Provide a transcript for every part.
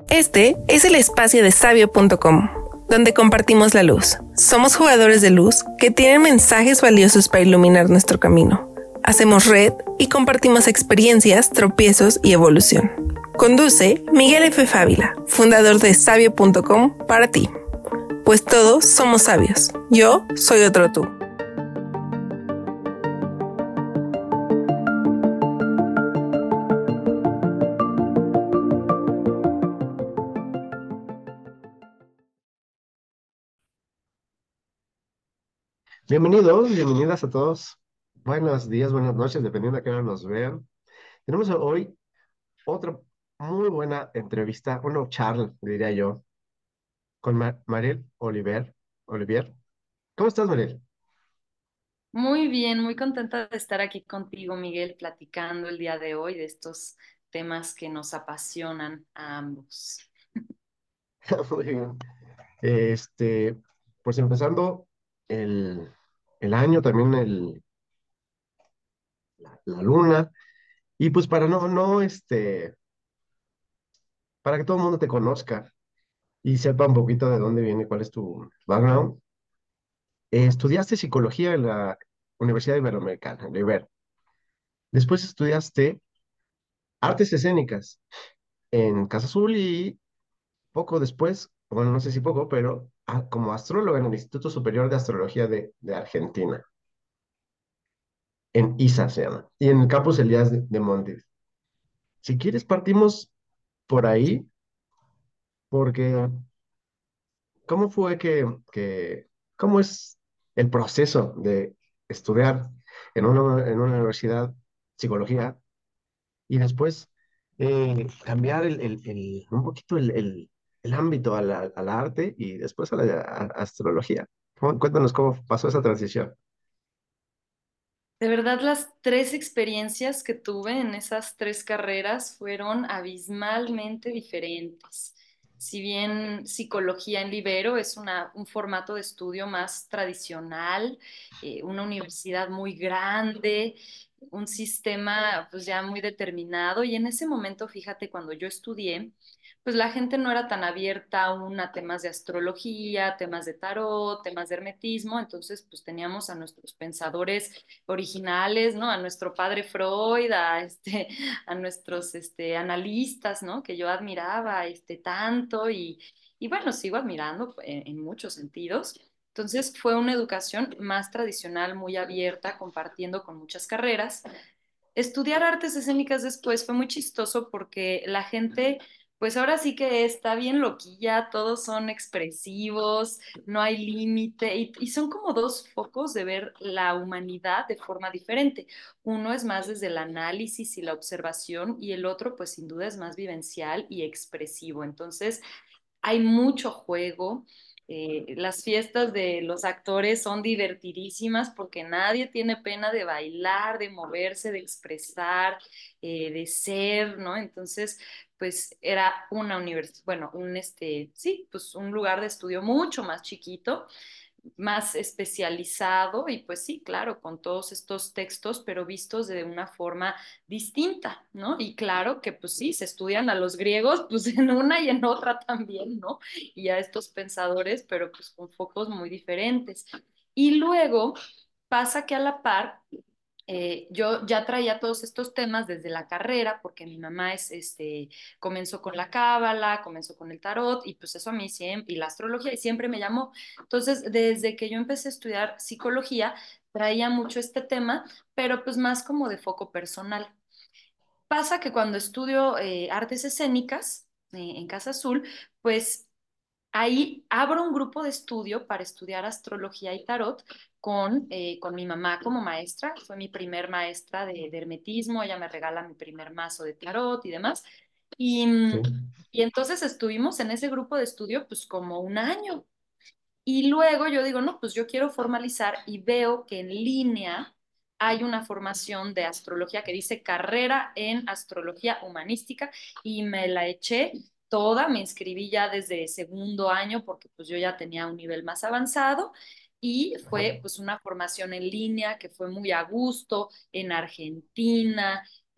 Este es el espacio de sabio.com, donde compartimos la luz. Somos jugadores de luz que tienen mensajes valiosos para iluminar nuestro camino. Hacemos red y compartimos experiencias, tropiezos y evolución. Conduce Miguel F. Fávila, fundador de sabio.com para ti. Pues todos somos sabios. Yo soy otro tú. Bienvenidos, bienvenidas a todos. Buenos días, buenas noches, dependiendo de qué hora nos vean. Tenemos hoy otra muy buena entrevista, una charla, diría yo, con Mariel Olivier. ¿Cómo estás, Mariel? Muy bien, muy contenta de estar aquí contigo, Miguel, platicando el día de hoy de estos temas que nos apasionan a ambos. Muy bien. Este, pues empezando el, el año, también la luna, y pues para para que todo el mundo te conozca y sepa un poquito de dónde viene, cuál es tu background. Estudiaste psicología en la Universidad Iberoamericana, en la IBER. Después estudiaste artes escénicas en Casa Azul y poco después, bueno, no sé si poco, pero como astróloga en el Instituto Superior de Astrología de Argentina, en ISA se llama, y en el campus Elías de Montes. Si quieres, partimos por ahí, porque ¿cómo fue cómo es el proceso de estudiar en una universidad psicología y después cambiar un poquito el ámbito al arte y después a la astrología? Cuéntanos cómo pasó esa transición. De verdad, las tres experiencias que tuve en esas tres carreras fueron abismalmente diferentes. Si bien psicología en Libero es un formato de estudio más tradicional, una universidad muy grande, un sistema pues ya muy determinado, y en ese momento, fíjate, cuando yo estudié, pues la gente no era tan abierta aún a temas de astrología, temas de tarot, temas de hermetismo, entonces pues teníamos a nuestros pensadores originales, ¿no? A nuestro padre Freud, a nuestros analistas, ¿no? Que yo admiraba tanto y bueno, sigo admirando en muchos sentidos. Entonces fue una educación más tradicional, muy abierta, compartiendo con muchas carreras. Estudiar artes escénicas después fue muy chistoso porque la gente, pues ahora sí que está bien loquilla, todos son expresivos, no hay límite y son como dos focos de ver la humanidad de forma diferente. Uno es más desde el análisis y la observación y el otro pues sin duda es más vivencial y expresivo. Entonces hay mucho juego. Las fiestas de los actores son divertidísimas porque nadie tiene pena de bailar, de moverse, de expresar, de ser, ¿no? Entonces, pues era una universidad, bueno, sí, pues un lugar de estudio mucho más chiquito, más especializado y pues sí, claro, con todos estos textos, pero vistos de una forma distinta, ¿no? Y claro que pues sí, se estudian a los griegos pues en una y en otra también, ¿no? Y a estos pensadores, pero pues con focos muy diferentes. Y luego pasa que a la par yo ya traía todos estos temas desde la carrera, porque mi mamá comenzó con la cábala, comenzó con el tarot, y pues eso a mí siempre, y la astrología, y siempre me llamó. Entonces, desde que yo empecé a estudiar psicología, traía mucho este tema, pero pues más como de foco personal. Pasa que cuando estudio artes escénicas en Casa Azul, pues ahí abro un grupo de estudio para estudiar astrología y tarot con mi mamá como maestra. Fue mi primer maestra de hermetismo, ella me regala mi primer mazo de tarot y demás. Y, Sí. y entonces estuvimos en ese grupo de estudio pues como un año. Y luego yo digo, no, pues yo quiero formalizar y veo que en línea hay una formación de astrología que dice carrera en astrología humanística y me la eché toda, me inscribí ya desde segundo año porque pues yo ya tenía un nivel más avanzado y Ajá. fue pues una formación en línea que fue muy a gusto en Argentina.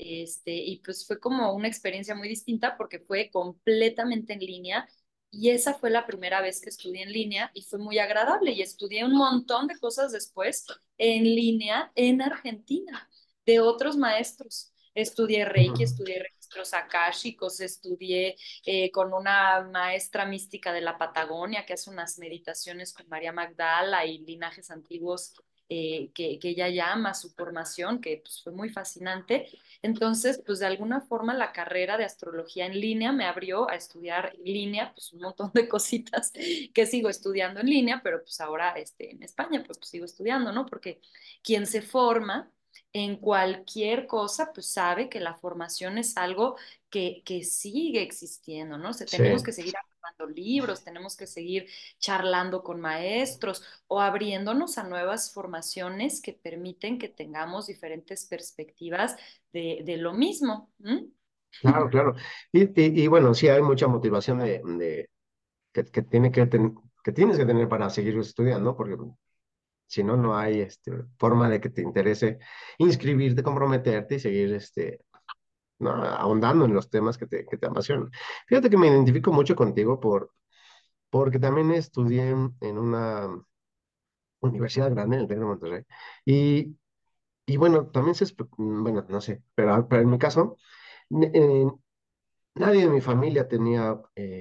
Y pues fue como una experiencia muy distinta porque fue completamente en línea y esa fue la primera vez que estudié en línea y fue muy agradable y estudié un montón de cosas después en línea en Argentina de otros maestros. Estudié Reiki, Ujú. estudié registros akáshicos, estudié con una maestra mística de la Patagonia que hace unas meditaciones con María Magdala y linajes antiguos que ella llama su formación, que pues, fue muy fascinante. Entonces, pues de alguna forma la carrera de astrología en línea me abrió a estudiar en línea, pues un montón de cositas que sigo estudiando en línea, pero pues ahora en España pues sigo estudiando, ¿no? Porque quien se forma en cualquier cosa, pues sabe que la formación es algo que sigue existiendo, ¿no? O sea, Sí, tenemos que seguir aprobando libros, tenemos que seguir charlando con maestros o abriéndonos a nuevas formaciones que permiten que tengamos diferentes perspectivas de lo mismo. ¿M? claro, claro. Y bueno, sí hay mucha motivación que que tienes que tener para seguir estudiando, porque si no, no hay forma de que te interese inscribirte, comprometerte y seguir no, ahondando en los temas que te apasionan. Fíjate que me identifico mucho contigo porque también estudié en una universidad grande, en el TEC de Monterrey, y, y bueno, también bueno, no sé, pero en mi caso, n- eh, nadie de mi familia tenía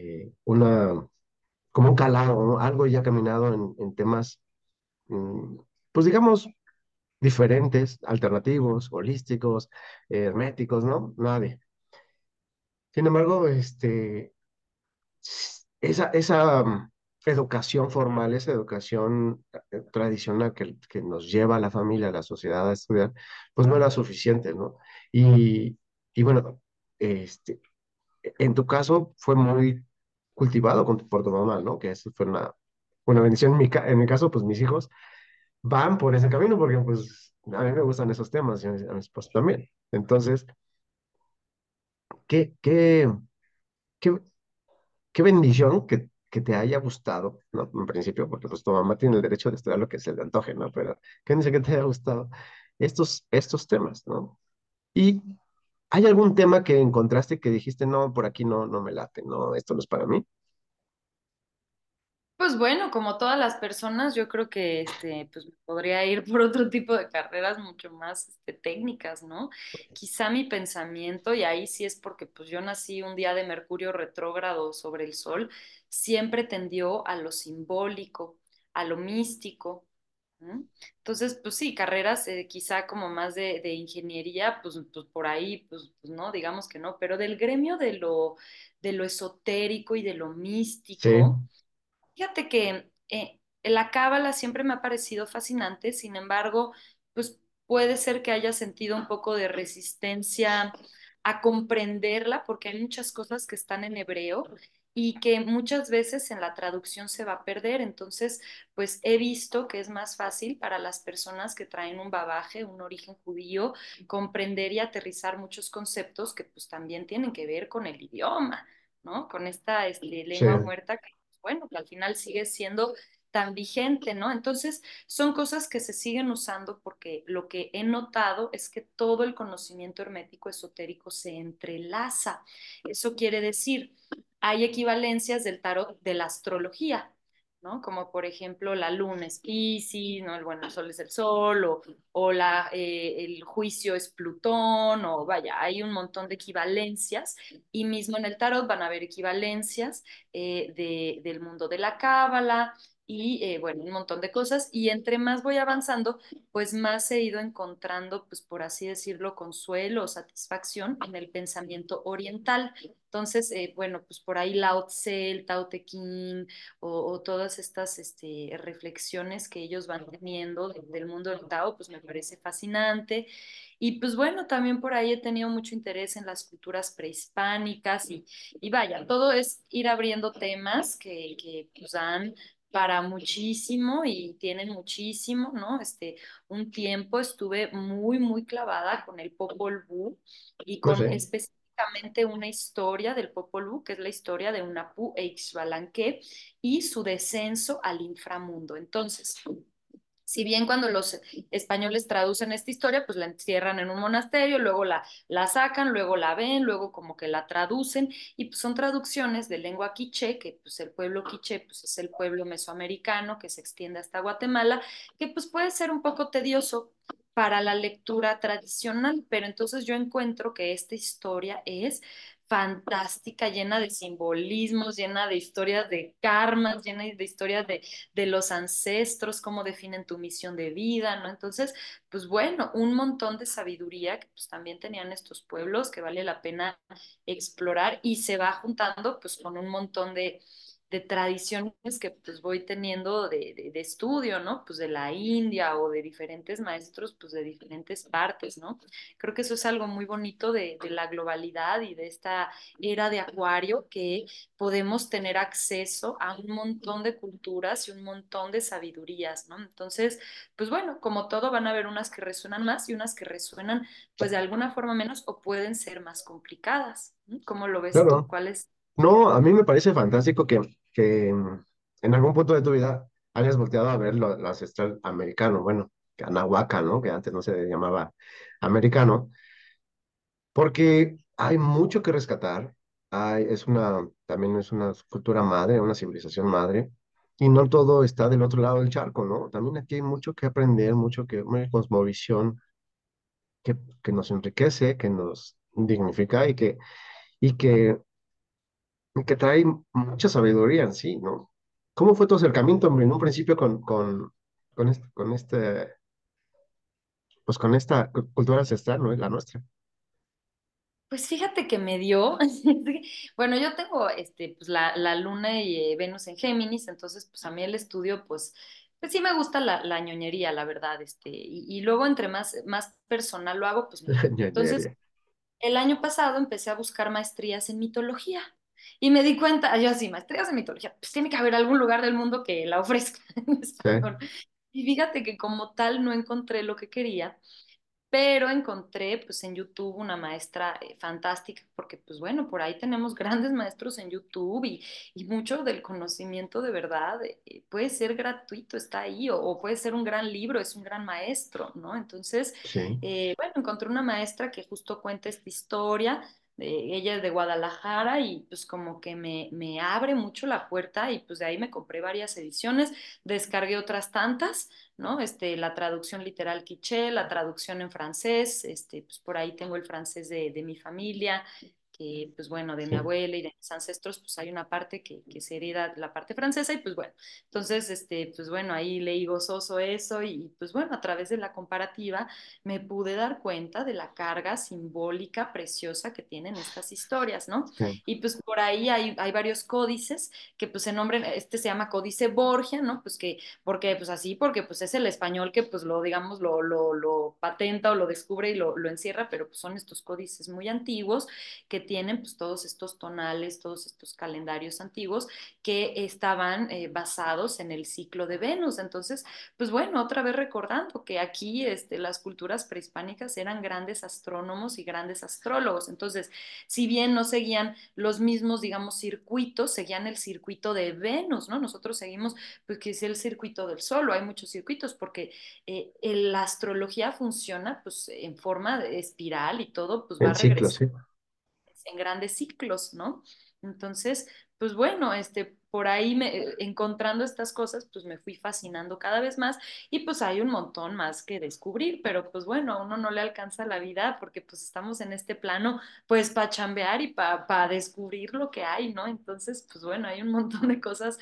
como un calado, ¿no? Algo ya caminado en temas, mm, pues digamos, diferentes, alternativos, holísticos, herméticos, ¿no? Nadie. Sin embargo, esa educación formal, esa educación tradicional que nos lleva a la familia, a la sociedad a estudiar, pues no era suficiente, ¿no? Y, y bueno, este, en tu caso fue muy cultivado por tu mamá, ¿no? Que eso fue una bendición. En mi caso, pues mis hijos van por ese camino porque pues a mí me gustan esos temas y a mi esposo también. Entonces, ¿qué, qué, qué, qué bendición que te haya gustado, ¿no? En principio, porque pues tu mamá tiene el derecho de estudiar lo que se le antoje, ¿no? Pero qué bendición que te haya gustado estos temas, ¿no? ¿Y hay algún tema que encontraste que dijiste, no, por aquí no, no me late, no, esto no es para mí? Pues bueno, como todas las personas, yo creo que pues podría ir por otro tipo de carreras mucho más técnicas, ¿no? Quizá mi pensamiento, y ahí sí es porque pues yo nací un día de Mercurio retrógrado sobre el Sol, siempre tendió a lo simbólico, a lo místico. ¿M? Entonces, pues sí, carreras quizá como más de ingeniería, pues por ahí, pues no, digamos que no, pero del gremio de lo esotérico y de lo Sí, místico. Fíjate que la cábala siempre me ha parecido fascinante, sin embargo, pues puede ser que haya sentido un poco de resistencia a comprenderla, porque hay muchas cosas que están en hebreo y que muchas veces en la traducción se va a perder. Entonces, pues he visto que es más fácil para las personas que traen un bagaje, un origen judío, comprender y aterrizar muchos conceptos que pues también tienen que ver con el idioma, ¿no? Con esta sí, lengua muerta que bueno, que al final sigue siendo tan vigente, ¿no? Entonces, son cosas que se siguen usando porque lo que he notado es que todo el conocimiento hermético esotérico se entrelaza. Eso quiere decir, hay equivalencias del tarot de la astrología, ¿no? Como por ejemplo la luna es Piscis, ¿no? Bueno, el sol es el sol, o el juicio es Plutón, o vaya, hay un montón de equivalencias, y mismo en el tarot van a haber equivalencias del mundo de la cábala y bueno, un montón de cosas. Y entre más voy avanzando, pues más he ido encontrando, pues por así decirlo, consuelo o satisfacción en el pensamiento oriental. Entonces, bueno, pues por ahí Lao Tse, el Tao Te Ching o todas estas reflexiones que ellos van teniendo del mundo del Tao, pues me parece fascinante. Y pues bueno, también por ahí he tenido mucho interés en las culturas prehispánicas y vaya, todo es ir abriendo temas que pues dan para muchísimo y tienen muchísimo, ¿no? Un tiempo estuve muy, muy clavada con el Popol Vuh y no con sé. específicamente una historia del Popol Vuh, que es la historia de Unapu e Ixbalanque y su descenso al inframundo. Entonces, Si bien cuando los españoles traducen esta historia, pues la encierran en un monasterio, luego la sacan, luego la ven, luego como que la traducen, y pues son traducciones de lengua quiché, que pues el pueblo quiché pues es el pueblo mesoamericano que se extiende hasta Guatemala, que pues puede ser un poco tedioso para la lectura tradicional, pero entonces yo encuentro que esta historia es fantástica, llena de simbolismos, llena de historias de karmas, llena de historias de los ancestros, cómo definen tu misión de vida, ¿no? Entonces, pues bueno, un montón de sabiduría que pues también tenían estos pueblos que vale la pena explorar y se va juntando pues con un montón de tradiciones que pues voy teniendo de estudio, ¿no? Pues de la India o de diferentes maestros, pues de diferentes partes, ¿no? Creo que eso es algo muy bonito de la globalidad y de esta era de Acuario que podemos tener acceso a un montón de culturas y un montón de sabidurías, ¿no? Entonces, pues bueno, como todo, van a haber unas que resuenan más y unas que resuenan, pues de alguna forma menos o pueden ser más complicadas, ¿no? ¿Cómo lo ves tú? Claro. ¿Cuál es? No, a mí me parece fantástico que en algún punto de tu vida hayas volteado a ver lo ancestral americano, bueno, Anahuaca, ¿no? Que antes no se llamaba americano, porque hay mucho que rescatar. También es una cultura madre, una civilización madre, y no todo está del otro lado del charco, ¿no? También aquí hay mucho que aprender, una cosmovisión que nos enriquece, que nos dignifica y que que trae mucha sabiduría en sí, ¿no? ¿Cómo fue tu acercamiento, hombre, en un principio con esta cultura ancestral, ¿no? La nuestra. Pues fíjate que me dio, bueno, yo tengo pues la Luna y Venus en Géminis, entonces pues a mí el estudio, pues sí me gusta la ñoñería, la verdad, y luego entre más personal lo hago, pues mejor. Entonces, Ñoñería. el año pasado empecé a buscar maestrías en mitología y me di cuenta, yo así, maestrías en mitología, pues tiene que haber algún lugar del mundo que la ofrezca en Sí, español. Y fíjate que como tal no encontré lo que quería, pero encontré pues en YouTube una maestra fantástica, porque pues bueno, por ahí tenemos grandes maestros en YouTube y mucho del conocimiento de verdad puede ser gratuito, está ahí, o puede ser un gran libro, es un gran maestro, ¿no? Entonces, sí, bueno, encontré una maestra que justo cuenta esta historia. Ella es de Guadalajara y pues como que me abre mucho la puerta y pues de ahí me compré varias ediciones, descargué otras tantas, ¿no? La traducción literal quiché, la traducción en francés, pues por ahí tengo el francés de mi familia, que pues bueno, de mi sí, abuela y de mis ancestros, pues hay una parte que se hereda la parte francesa y pues bueno, entonces, pues bueno, ahí leí gozoso eso y pues bueno, a través de la comparativa me pude dar cuenta de la carga simbólica preciosa que tienen estas historias, ¿no? sí. Y pues por ahí hay varios códices que pues se nombran, se llama Códice Borgia, ¿no? Pues que porque pues así, porque pues es el español que pues lo, digamos, lo patenta o lo descubre y lo encierra, pero pues son estos códices muy antiguos que tienen pues todos estos tonales, todos estos calendarios antiguos que estaban basados en el ciclo de Venus. Entonces, pues bueno, otra vez recordando que aquí las culturas prehispánicas eran grandes astrónomos y grandes astrólogos. Entonces, si bien no seguían los mismos, digamos, circuitos, seguían el circuito de Venus, ¿no? Nosotros seguimos pues que es el circuito del Sol, o hay muchos circuitos, porque la astrología funciona pues en forma de espiral y todo pues va En ciclo, regresando sí. en grandes ciclos, ¿no? Entonces, pues bueno, por ahí encontrando estas cosas, pues me fui fascinando cada vez más y pues hay un montón más que descubrir, pero pues bueno, a uno no le alcanza la vida porque pues estamos en este plano pues para chambear y para descubrir lo que hay, ¿no? Entonces, pues bueno, hay un montón de cosas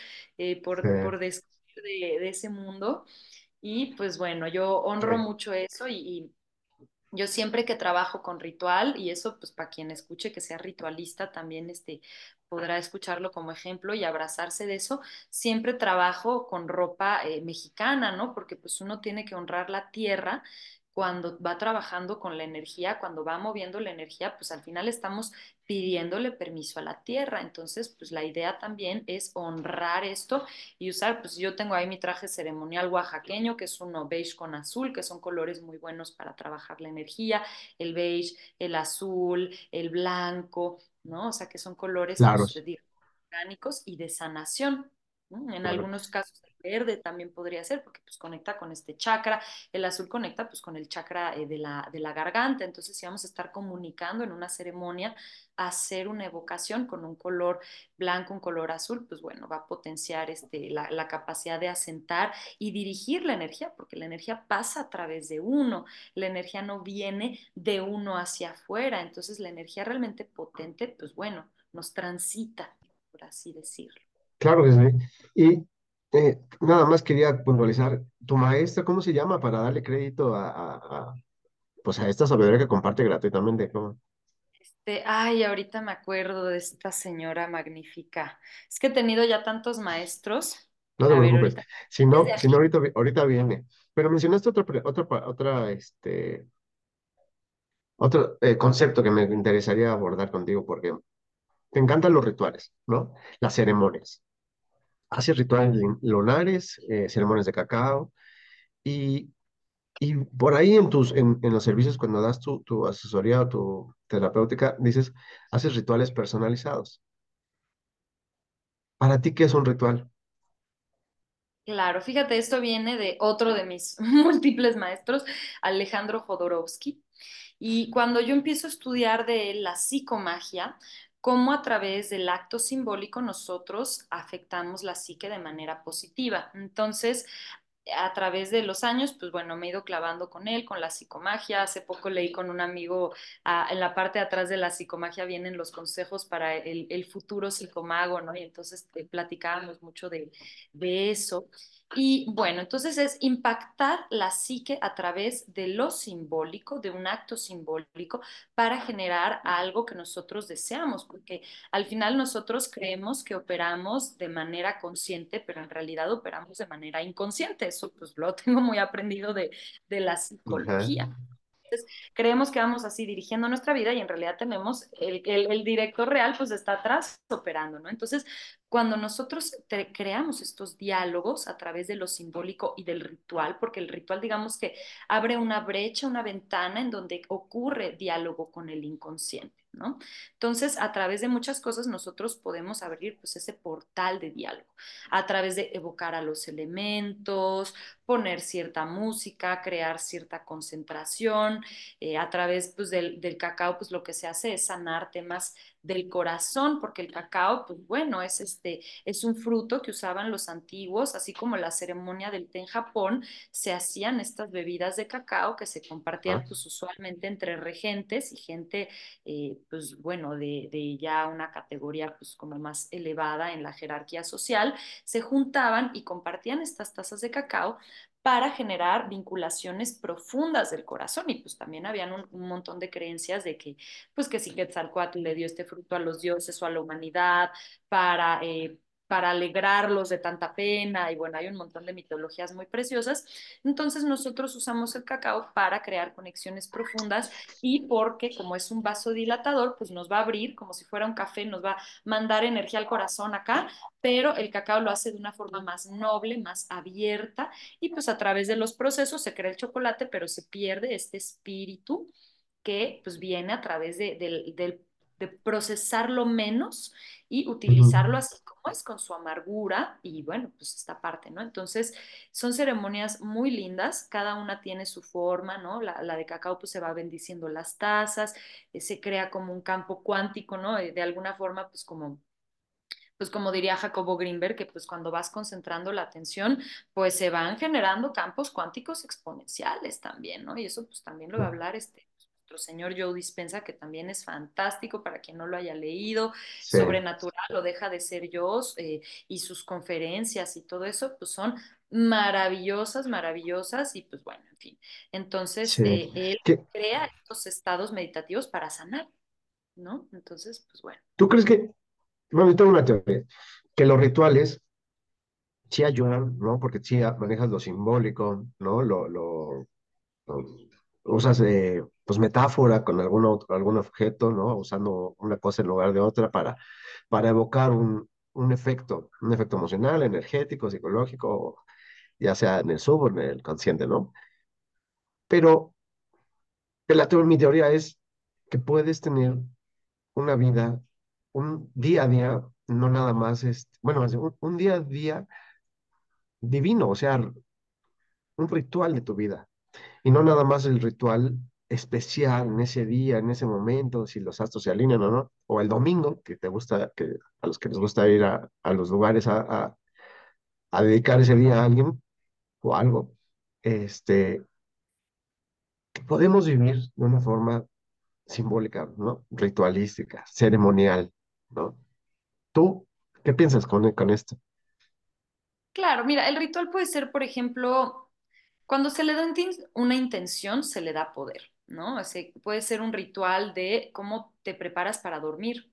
por descubrir de ese mundo y pues bueno, yo honro Sí. mucho eso y yo siempre que trabajo con ritual, y eso pues para quien escuche que sea ritualista también podrá escucharlo como ejemplo y abrazarse de eso, siempre trabajo con ropa mexicana, ¿no? Porque pues uno tiene que honrar la tierra cuando va trabajando con la energía, cuando va moviendo la energía, pues al final estamos pidiéndole permiso a la tierra. Entonces, pues la idea también es honrar esto y usar, pues yo tengo ahí mi traje ceremonial oaxaqueño, que es uno beige con azul, que son colores muy buenos para trabajar la energía, el beige, el azul, el blanco, ¿no? O sea, que son colores, Claro, pues, orgánicos y de sanación, ¿no? En claro. algunos casos verde también podría ser, porque pues conecta con este chakra, el azul conecta pues con el chakra de la garganta, entonces si vamos a estar comunicando en una ceremonia, hacer una evocación con un color blanco, un color azul, pues bueno, va a potenciar la capacidad de asentar y dirigir la energía, porque la energía pasa a través de uno, la energía no viene de uno hacia afuera, entonces la energía realmente potente, pues bueno, nos transita, por así decirlo. Claro que sí. Y nada más quería puntualizar, ¿tu maestra cómo se llama para darle crédito pues a esta sabiduría que comparte gratuitamente? ¿Cómo? Ay, ahorita me acuerdo de esta señora magnífica. Es que he tenido ya tantos maestros. No te A ver, preocupes. ahorita. Desde Si no aquí. ahorita, ahorita viene. Pero mencionaste otro concepto que me interesaría abordar contigo, porque te encantan los rituales, ¿no? Las ceremonias. Haces rituales lunares, ceremonias de cacao, y, y por ahí en los servicios, cuando das tu asesoría o tu terapéutica, dices, haces rituales personalizados. ¿Para ti qué es un ritual? Claro, fíjate, esto viene de otro de mis múltiples maestros, Alejandro Jodorowsky. Y cuando yo empiezo a estudiar de la psicomagia, cómo a través del acto simbólico nosotros afectamos la psique de manera positiva. Entonces, a través de los años, pues bueno, me he ido clavando con él, con la psicomagia. Hace poco leí con un amigo, en la parte de atrás de la psicomagia vienen los consejos para el futuro psicomago, ¿no? Y entonces platicábamos mucho de eso. Y bueno, entonces es impactar la psique a través de lo simbólico, de un acto simbólico, para generar algo que nosotros deseamos, porque al final nosotros creemos que operamos de manera consciente, pero en realidad operamos de manera inconsciente. Eso pues lo tengo muy aprendido de la Ajá. psicología. Entonces, creemos que vamos así dirigiendo nuestra vida y en realidad tenemos el director real pues está atrás operando, ¿no? Entonces, cuando nosotros creamos estos diálogos a través de lo simbólico y del ritual, porque el ritual digamos que abre una brecha, una ventana en donde ocurre diálogo con el inconsciente, ¿no? Entonces, a través de muchas cosas nosotros podemos abrir pues ese portal de diálogo, a través de evocar a los elementos, poner cierta música, crear cierta concentración, a través pues, del cacao, pues lo que se hace es sanar temas del corazón, porque el cacao, pues bueno, es un fruto que usaban los antiguos, así como la ceremonia del té en Japón, se hacían estas bebidas de cacao que se compartían Ajá. pues usualmente entre regentes y gente, pues bueno, de ya una categoría pues como más elevada en la jerarquía social, se juntaban y compartían estas tazas de cacao para generar vinculaciones profundas del corazón. Y pues también habían un montón de creencias de que, pues que si Quetzalcóatl le dio este fruto a los dioses o a la humanidad para, para alegrarlos de tanta pena. Y bueno, hay un montón de mitologías muy preciosas. Entonces nosotros usamos el cacao para crear conexiones profundas y porque como es un vasodilatador, pues nos va a abrir como si fuera un café, nos va a mandar energía al corazón acá, pero el cacao lo hace de una forma más noble, más abierta y pues a través de los procesos se crea el chocolate, pero se pierde este espíritu que pues viene a través de procesarlo menos y Ujú. utilizarlo así como es, con su amargura y bueno, pues esta parte, ¿no? Entonces son ceremonias muy lindas, cada una tiene su forma, ¿no? La de cacao pues se va bendiciendo las tazas, se crea como un campo cuántico, ¿no? De alguna forma pues como diría Jacobo Greenberg, que pues cuando vas concentrando la atención, pues se van generando campos cuánticos exponenciales también, ¿no? Y eso pues también lo va a hablar nuestro señor Joe Dispenza, que también es fantástico para quien no lo haya leído, Sí, Sobrenatural o Deja de ser yo, y sus conferencias y todo eso, pues son maravillosas, maravillosas y pues bueno, en fin. Entonces, sí. él ¿Qué- crea estos estados meditativos para sanar, ¿no? Entonces, pues bueno. ¿Tú crees que, bueno, yo tengo una teoría, que los rituales sí ayudan, ¿no? Porque sí manejas lo simbólico, ¿no? Lo- usas, pues, metáfora con algún objeto, ¿no? Usando una cosa en lugar de otra para evocar un efecto emocional, energético, psicológico, ya sea en el sub o en el consciente, ¿no? Pero mi teoría es que puedes tener una vida, un día a día, no nada más, bueno, más bien un día a día divino, o sea, un ritual de tu vida. Y no nada más el ritual especial en ese día, en ese momento, si los astros se alinean o no, o el domingo, que te gusta, que a los que les gusta ir a los lugares a dedicar ese día a alguien o algo, este, que podemos vivir de una forma simbólica, ¿no? Ritualística, ceremonial, ¿no? ¿Tú qué piensas con esto? Claro, mira, el ritual puede ser, por ejemplo, cuando se le da una intención, se le da poder, ¿no? O sea, puede ser un ritual de cómo te preparas para dormir.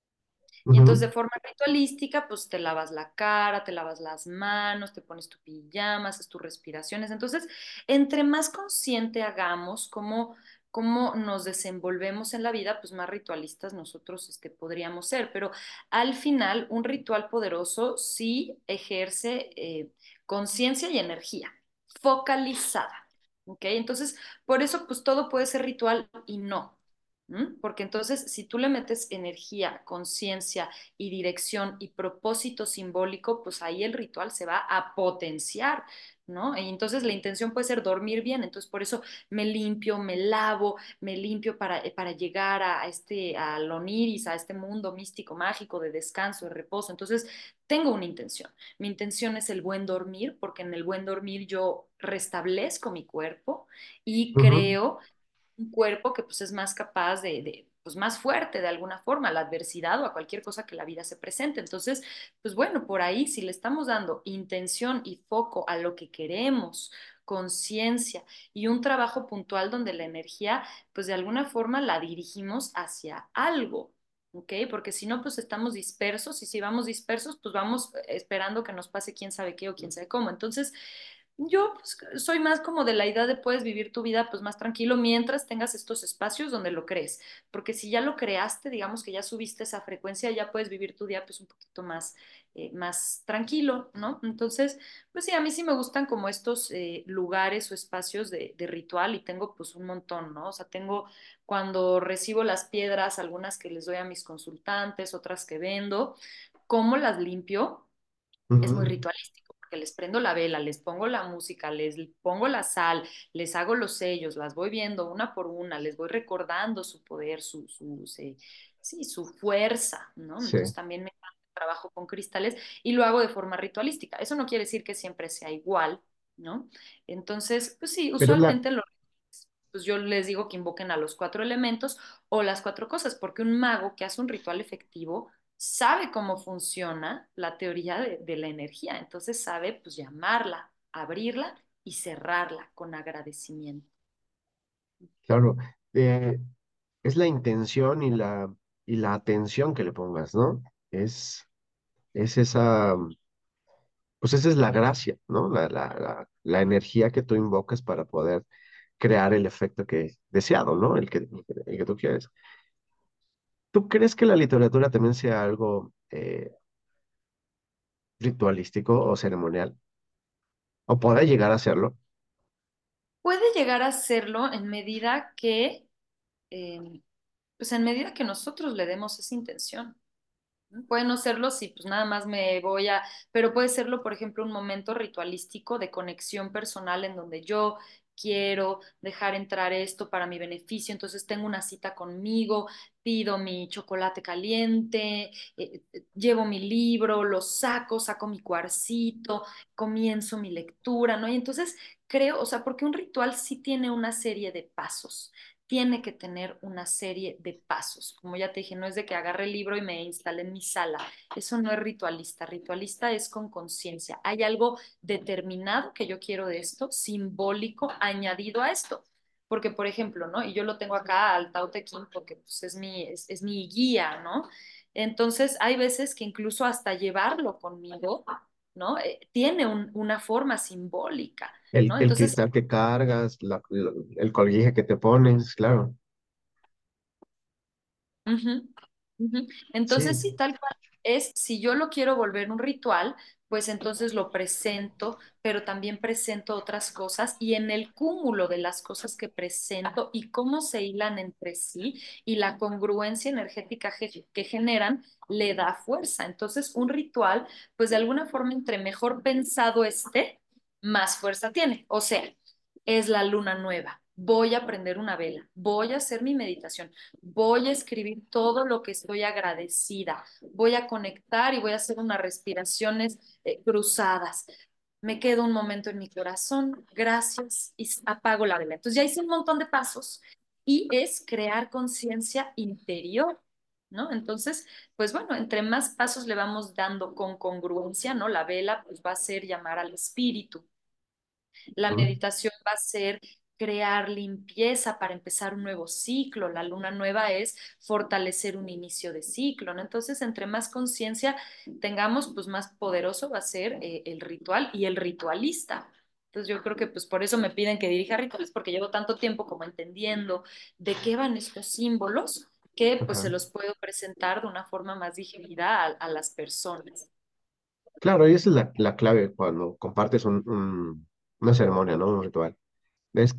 Y entonces Ujú, de forma ritualística, pues te lavas la cara, te lavas las manos, te pones tu pijama, haces tus respiraciones. Entonces, entre más consciente hagamos cómo nos desenvolvemos en la vida, pues más ritualistas nosotros podríamos ser. Pero al final, un ritual poderoso sí ejerce conciencia y energía focalizada. ¿Ok? Entonces, por eso, pues todo puede ser ritual y no. ¿Mm? Porque entonces, si tú le metes energía, conciencia y dirección y propósito simbólico, pues ahí el ritual se va a potenciar, ¿no? Y entonces la intención puede ser dormir bien, entonces por eso me limpio, me lavo, me limpio para llegar al oniris, a este mundo místico, mágico de descanso, de reposo. Entonces, tengo una intención. Mi intención es el buen dormir, porque en el buen dormir yo restablezco mi cuerpo y ujú, creo un cuerpo que pues es más capaz pues más fuerte de alguna forma a la adversidad o a cualquier cosa que la vida se presente. Entonces, pues bueno, por ahí si le estamos dando intención y foco a lo que queremos, conciencia y un trabajo puntual donde la energía pues de alguna forma la dirigimos hacia algo. ¿Ok? Porque si no, pues estamos dispersos y si vamos dispersos, pues vamos esperando que nos pase quién sabe qué o quién sabe cómo. Entonces, yo pues, soy más como de la idea de puedes vivir tu vida pues más tranquilo mientras tengas estos espacios donde lo crees, porque si ya lo creaste, digamos que ya subiste esa frecuencia, ya puedes vivir tu día pues un poquito más tranquilo, ¿no? Entonces, pues sí, a mí sí me gustan como estos lugares o espacios de ritual y tengo pues un montón, ¿no? O sea, tengo cuando recibo las piedras, algunas que les doy a mis consultantes, otras que vendo, cómo las limpio es muy ujú. ritualístico, porque les prendo la vela, les pongo la música, les pongo la sal, les hago los sellos, las voy viendo una por una, les voy recordando su poder, sí, su fuerza, ¿no? Sí, Entonces también me encanta el trabajo con cristales y lo hago de forma ritualística. Eso no quiere decir que siempre sea igual, ¿no? Entonces, pues sí, pero es la, usualmente pues yo les digo que invoquen a los cuatro elementos o las cuatro cosas, porque un mago que hace un ritual efectivo sabe cómo funciona la teoría de la energía, entonces sabe pues llamarla, abrirla y cerrarla con agradecimiento. claro, eh, es la intención y la atención que le pongas, ¿no? Es esa, pues esa es la gracia, ¿no? La energía que tú invocas para poder crear el efecto que deseado, ¿no? El que tú quieres. ¿Tú crees que la literatura también sea algo ritualístico o ceremonial? ¿O puede llegar a serlo? Puede llegar a serlo pues en medida que nosotros le demos esa intención. Puede no serlo si pues nada más pero puede serlo, por ejemplo, un momento ritualístico de conexión personal en donde yo quiero dejar entrar esto para mi beneficio, entonces tengo una cita conmigo, pido mi chocolate caliente, llevo mi libro, lo saco mi cuarcito, comienzo mi lectura, ¿no? Y entonces creo, o sea, porque un ritual sí tiene una serie de pasos, tiene que tener una serie de pasos. Como ya te dije, no es de que agarre el libro y me instale en mi sala. Eso no es ritualista. Ritualista es con conciencia. Hay algo determinado que yo quiero de esto, simbólico, añadido a esto. Porque, por ejemplo, ¿no? Y yo lo tengo acá al Tao Te Ching porque pues, es mi guía, ¿no? Entonces, hay veces que incluso hasta llevarlo conmigo, ¿no? Tiene una forma simbólica, ¿no? El Entonces, cristal que cargas, el colguije que te pones, claro. ujú, ujú. Sí, Entonces, sí, tal cual. es si yo lo quiero volver un ritual, pues entonces lo presento, pero también presento otras cosas y en el cúmulo de las cosas que presento y cómo se hilan entre sí y la congruencia energética que generan le da fuerza. Entonces, un ritual, pues de alguna forma, entre mejor pensado esté, más fuerza tiene. O sea, es la luna nueva. Voy a prender una vela, voy a hacer mi meditación, voy a escribir todo lo que estoy agradecida, voy a conectar y voy a hacer unas respiraciones cruzadas. Me quedo un momento en mi corazón, gracias, y apago la vela. Entonces ya hice un montón de pasos y es crear conciencia interior, ¿no? Entonces, pues bueno, entre más pasos le vamos dando con congruencia, ¿no? La vela pues va a ser llamar al espíritu. La Ujú. meditación va a ser crear limpieza para empezar un nuevo ciclo. La luna nueva es fortalecer un inicio de ciclo, ¿no? Entonces, entre más conciencia tengamos, pues más poderoso va a ser el ritual y el ritualista. Entonces, yo creo que pues por eso me piden que dirija rituales, porque llevo tanto tiempo como entendiendo de qué van estos símbolos que pues se Ajá. los puedo presentar de una forma más digerida a las personas. Claro, y esa es la clave cuando compartes una ceremonia, ¿no? Un ritual. Es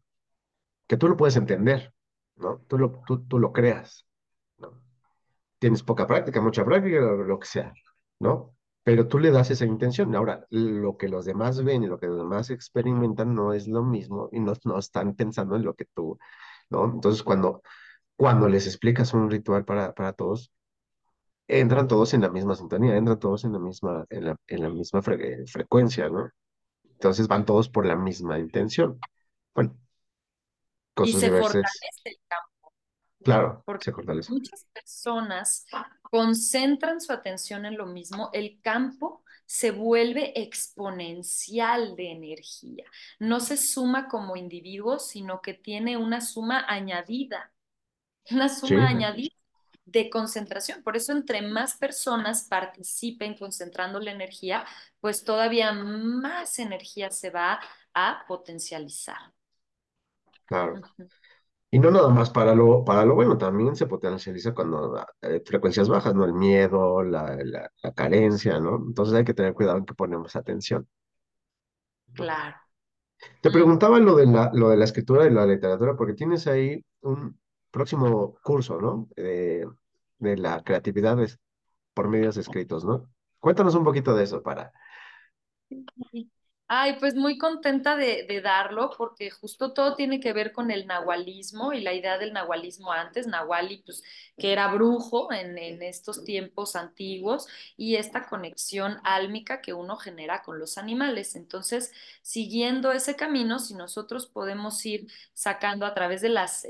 que tú lo puedes entender, ¿no? Tú lo creas, ¿no? Tienes poca práctica, mucha práctica, lo que sea, ¿no? Pero tú le das esa intención. Ahora, lo que los demás ven y lo que los demás experimentan no es lo mismo y no están pensando en lo que tú, ¿no? Entonces, cuando les explicas un ritual para todos, entran todos en la misma sintonía, entran todos en la misma frecuencia, ¿no? Entonces van todos por la misma intención. Bueno, con Y sus se diversas, fortalece el campo, claro, porque se fortalece. muchas personas concentran su atención en lo mismo, el campo se vuelve exponencial de energía. No se suma como individuo, sino que tiene una Sí, suma añadida de concentración. Por eso, entre más personas participen concentrando la energía, pues todavía más energía se va a potencializar. claro. Ujú. Y no nada más para lo bueno, también se potencializa cuando frecuencias bajas, ¿no? El miedo, la carencia, ¿no? Entonces hay que tener cuidado en que ponemos atención, ¿no? Claro. Te preguntaba lo de la escritura y la literatura, porque tienes ahí un próximo curso, ¿no? De la creatividad por medios escritos, ¿no? Cuéntanos un poquito de eso para... Sí. Ay, pues muy contenta de darlo porque justo todo tiene que ver con el nahualismo y la idea del nahualismo antes, Nahuali, pues que era brujo en estos tiempos antiguos y esta conexión álmica que uno genera con los animales. Entonces, siguiendo ese camino, si nosotros podemos ir sacando a través de las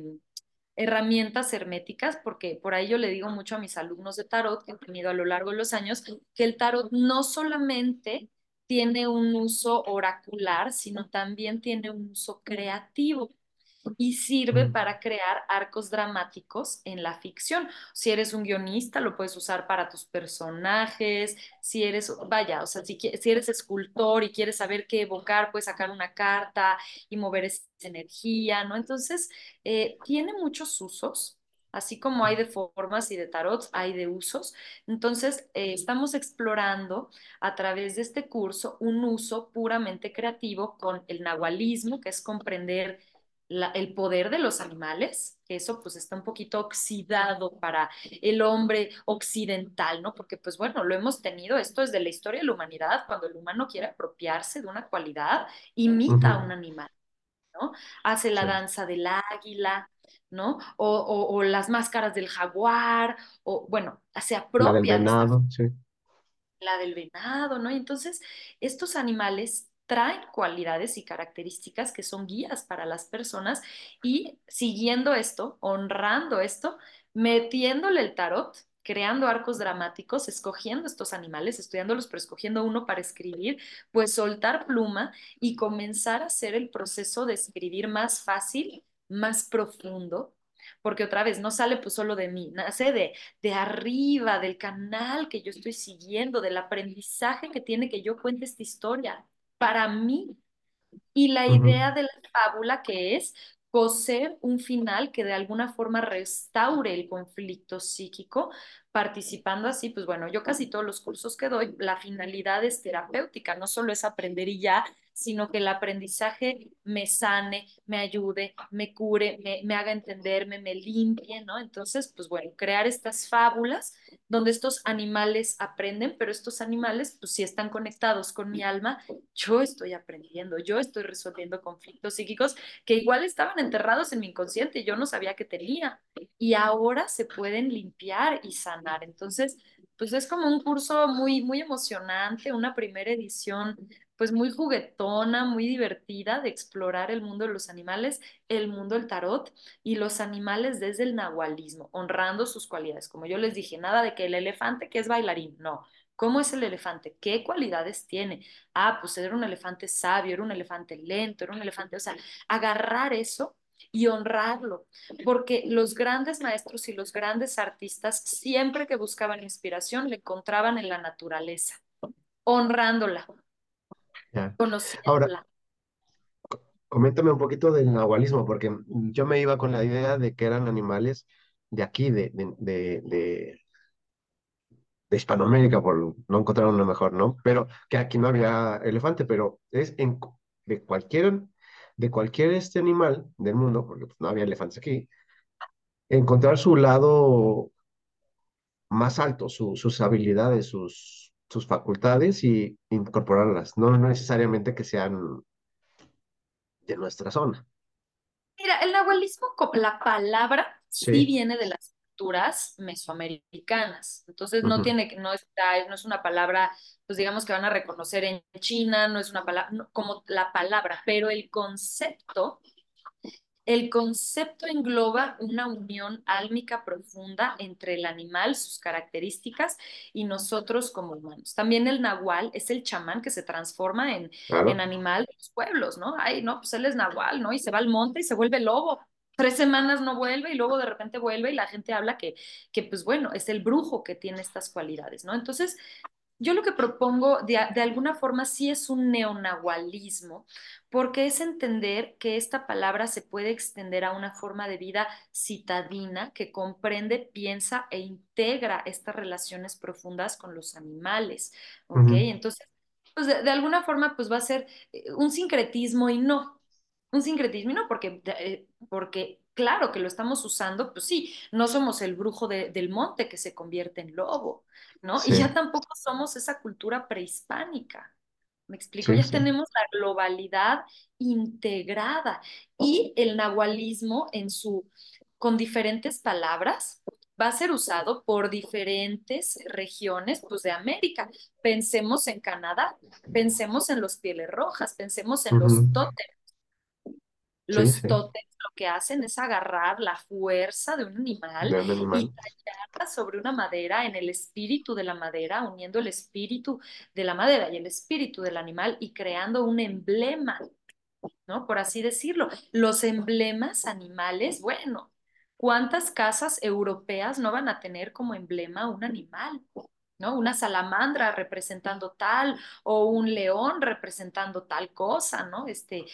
herramientas herméticas, porque por ahí yo le digo mucho a mis alumnos de tarot que he tenido a lo largo de los años, que el tarot no solamente tiene un uso oracular, sino también tiene un uso creativo y sirve Mm. para crear arcos dramáticos en la ficción. Si eres un guionista, lo puedes usar para tus personajes, si eres, vaya, o sea, si eres escultor y quieres saber qué evocar, puedes sacar una carta y mover esa energía, ¿no? Entonces, tiene muchos usos. Así como hay de formas y de tarots, hay de usos. Entonces, estamos explorando a través de este curso un uso puramente creativo con el nahualismo, que es comprender el poder de los animales, que eso pues está un poquito oxidado para el hombre occidental, ¿no? Porque pues bueno, lo hemos tenido esto desde la historia de la humanidad, cuando el humano quiere apropiarse de una cualidad, imita a un Ujú. animal, ¿no? Hace la Sí. danza del águila, ¿no? O las máscaras del jaguar, o bueno, se La del apropia de esta venado, sí. la del venado, ¿no? Y entonces, estos animales traen cualidades y características que son guías para las personas y siguiendo esto, honrando esto, metiéndole el tarot, creando arcos dramáticos, escogiendo estos animales, estudiándolos, pero escogiendo uno para escribir, pues soltar pluma y comenzar a hacer el proceso de escribir más fácil, más profundo, porque otra vez no sale pues solo de mí, nace de arriba, del canal que yo estoy siguiendo, del aprendizaje que tiene que yo cuente esta historia para mí. Y la Ujú. idea de la fábula que es coser un final que de alguna forma restaure el conflicto psíquico, participando así, pues bueno, yo casi todos los cursos que doy, la finalidad es terapéutica, no solo es aprender y ya, sino que el aprendizaje me sane, me ayude, me cure, me haga entenderme, me limpie, ¿no? Entonces, pues bueno, crear estas fábulas donde estos animales aprenden, pero estos animales, pues si están conectados con mi alma, yo estoy aprendiendo, yo estoy resolviendo conflictos psíquicos que igual estaban enterrados en mi inconsciente, yo no sabía que tenía, y ahora se pueden limpiar y sanar. Entonces, pues es como un curso muy, muy emocionante, una primera edición pues muy juguetona, muy divertida de explorar el mundo de los animales, el mundo del tarot y los animales desde el nahualismo, honrando sus cualidades. Como yo les dije, nada de que el elefante que es bailarín, no. ¿Cómo es el elefante? ¿Qué cualidades tiene? Ah, pues era un elefante sabio, era un elefante lento, era un elefante, o sea, agarrar eso y honrarlo, porque los grandes maestros y los grandes artistas siempre que buscaban inspiración le encontraban en la naturaleza, honrándola, Ya. Ahora, conociéndola. coméntame un poquito del nahualismo, porque yo me iba con la idea de que eran animales de aquí, de Hispanoamérica, por no encontrar una mejor, ¿no? Pero que aquí no había elefante, pero es de cualquier este animal del mundo, porque pues, no había elefantes aquí, encontrar su lado más alto, sus habilidades, sus facultades y incorporarlas, no necesariamente que sean de nuestra zona. Mira, el nahualismo, la palabra sí Sí. viene de las culturas mesoamericanas, entonces no Ujú. tiene, no es una palabra, pues digamos que van a reconocer en China, no es una palabra, como la palabra, pero el concepto engloba una unión álmica profunda entre el animal, sus características y nosotros como humanos. También el nahual es el chamán que se transforma en Claro, animal de los pueblos, ¿no? Ay, no, pues él es nahual, ¿no? Y se va al monte y se vuelve lobo. 3 semanas no vuelve y luego de repente vuelve y la gente habla que pues bueno, es el brujo que tiene estas cualidades, ¿no? Entonces, yo lo que propongo de alguna forma sí es un neonahualismo, porque es entender que esta palabra se puede extender a una forma de vida citadina que comprende, piensa e integra estas relaciones profundas con los animales, ¿ok? ujú, Entonces, pues de alguna forma pues va a ser un sincretismo y no, un sincretismo y no, porque claro que lo estamos usando, pues sí, no somos el brujo del monte que se convierte en lobo, ¿no? Y sí, ya tampoco somos esa cultura prehispánica. ¿Me explico? sí, Ya sí. tenemos la globalidad integrada y el nahualismo con diferentes palabras va a ser usado por diferentes regiones, pues, de América. Pensemos en Canadá, pensemos en los pieles rojas, pensemos en Ujú, los tótems. sí, Los sí, tótems lo que hacen es agarrar la fuerza de un animal de un y animal. tallarla sobre una madera en el espíritu de la madera, uniendo el espíritu de la madera y el espíritu del animal y creando un emblema, ¿no? Por así decirlo. Los emblemas animales, bueno, ¿cuántas casas europeas no van a tener como emblema un animal? ¿No? Una salamandra representando tal o un león representando tal cosa, ¿no?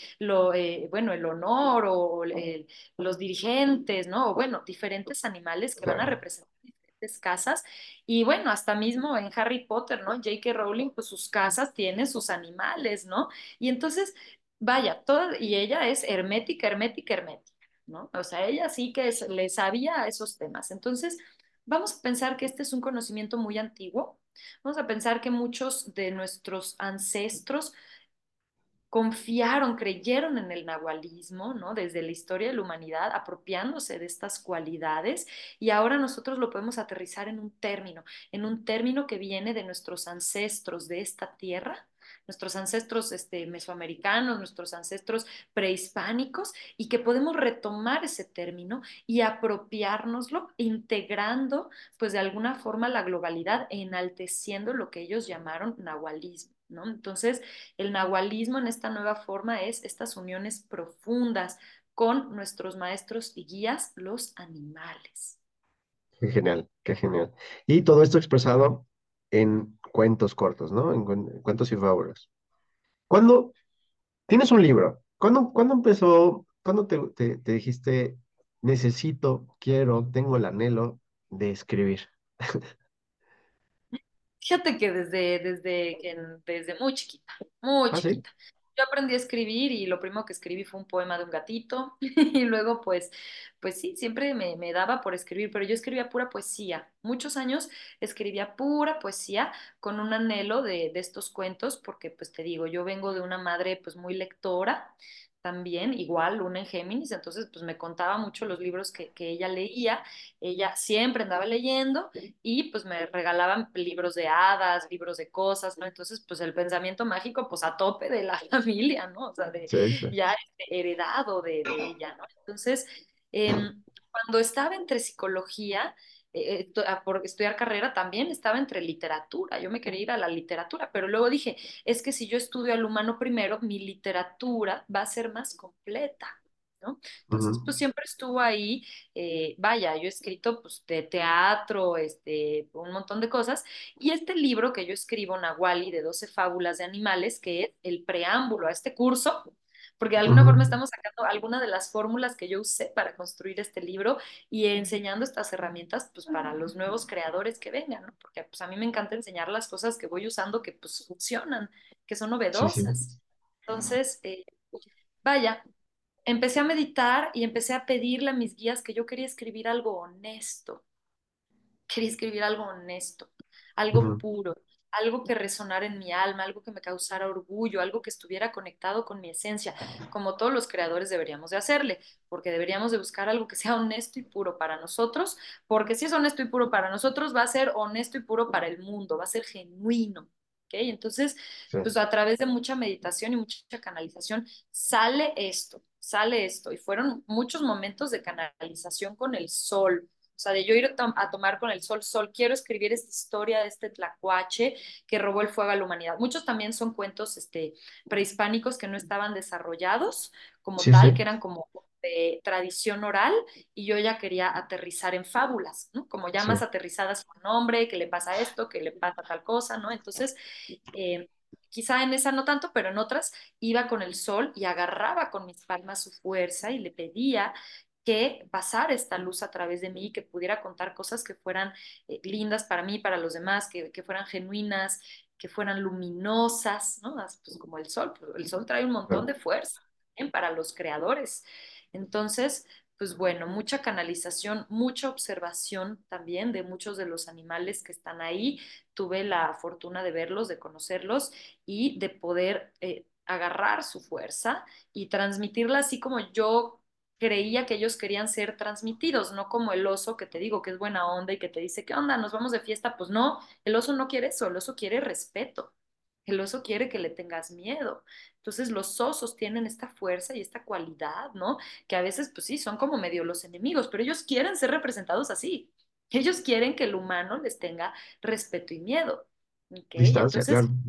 Bueno, el honor o los dirigentes, ¿no? O bueno, diferentes animales que van a Claro. representar diferentes casas y bueno, hasta mismo en Harry Potter, ¿no? J.K. Rowling, pues sus casas tienen sus animales, ¿no? Y entonces vaya, y ella es hermética, hermética, hermética, ¿no? O sea, ella sí que le sabía a esos temas. Entonces, vamos a pensar que este es un conocimiento muy antiguo. Vamos a pensar que muchos de nuestros ancestros confiaron, creyeron en el nahualismo, ¿no? Desde la historia de la humanidad, apropiándose de estas cualidades, y ahora nosotros lo podemos aterrizar en un término que viene de nuestros ancestros de esta tierra, nuestros ancestros mesoamericanos, nuestros ancestros prehispánicos, y que podemos retomar ese término y apropiárnoslo, integrando, pues de alguna forma la globalidad, enalteciendo lo que ellos llamaron nahualismo, ¿no? Entonces, el nahualismo en esta nueva forma es estas uniones profundas con nuestros maestros y guías, los animales. Qué genial, qué genial. Y todo esto expresado en cuentos cortos, ¿no? Cuentos y fábulas. ¿Cuándo tienes un libro? ¿Cuándo empezó? cuándo te dijiste, necesito, quiero, tengo el anhelo de escribir? Fíjate que desde muy chiquita, muy Ah, sí. chiquita. Yo aprendí a escribir y lo primero que escribí fue un poema de un gatito y luego pues sí, siempre me daba por escribir, pero yo escribía pura poesía. Muchos años escribía pura poesía con un anhelo de estos cuentos porque pues te digo, yo vengo de una madre pues muy lectora también, igual, Luna en Géminis, entonces pues me contaba mucho los libros que ella leía, ella siempre andaba leyendo y pues me regalaban libros de hadas, libros de cosas, ¿no? Entonces, pues el pensamiento mágico, pues a tope de la familia, ¿no? O sea, de Sí, sí. ya heredado de ella, ¿no? Entonces, cuando estaba entre psicología, por estudiar carrera, también estaba entre literatura, yo me quería ir a la literatura, pero luego dije, es que si yo estudio al humano primero, mi literatura va a ser más completa. ¿No? Entonces, Ujú, pues siempre estuvo ahí vaya, yo he escrito pues de teatro, un montón de cosas, y este libro que yo escribo, Nahuali, de 12 fábulas de animales, que es el preámbulo a este curso, porque de alguna forma ujú. estamos sacando algunas de las fórmulas que yo usé para construir este libro y enseñando estas herramientas pues para los nuevos creadores que vengan, ¿no? Porque pues a mí me encanta enseñar las cosas que voy usando que pues funcionan, que son Sí, sí. novedosas. Entonces, vaya, empecé a meditar y empecé a pedirle a mis guías que yo quería escribir algo honesto, quería escribir algo honesto, algo Ujú. puro, algo que resonara en mi alma, algo que me causara orgullo, algo que estuviera conectado con mi esencia, como todos los creadores deberíamos de hacerle, porque deberíamos de buscar algo que sea honesto y puro para nosotros, porque si es honesto y puro para nosotros, va a ser honesto y puro para el mundo, va a ser genuino. ¿Ok? Entonces, Sí, pues a través de mucha meditación y mucha canalización sale esto, y fueron muchos momentos de canalización con el sol, o sea, de yo ir a tomar con el sol, sol, quiero escribir esta historia de este tlacuache que robó el fuego a la humanidad. Muchos también son cuentos prehispánicos que no estaban desarrollados como sí, sí. tal, que eran como de tradición oral, y yo ya quería aterrizar en fábulas, ¿no? Como ya Sí. más aterrizadas con nombre, que le pasa esto, que le pasa tal cosa, ¿no? Entonces, eh, quizá en esa no tanto, pero en otras iba con el sol y agarraba con mis palmas su fuerza y le pedía que pasara esta luz a través de mí, que pudiera contar cosas que fueran lindas para mí, para los demás, que fueran genuinas, que fueran luminosas, ¿no? Pues como el sol, pues el sol trae un montón Claro. de fuerza para los creadores. Entonces, pues bueno, mucha canalización, mucha observación también de muchos de los animales que están ahí. Tuve la fortuna de verlos, de conocerlos y de poder agarrar su fuerza y transmitirla así como yo creía que ellos querían ser transmitidos, no como el oso que te digo que es buena onda y que te dice, ¿qué onda? ¿Nos vamos de fiesta? Pues no, el oso no quiere eso, el oso quiere respeto, el oso quiere que le tengas miedo. Entonces los osos tienen esta fuerza y esta cualidad, ¿no? Que a veces, pues sí, son como medio los enemigos, pero ellos quieren ser representados así. Ellos quieren que el humano les tenga respeto y miedo. ¿Ok? Distancia, claro. Entonces,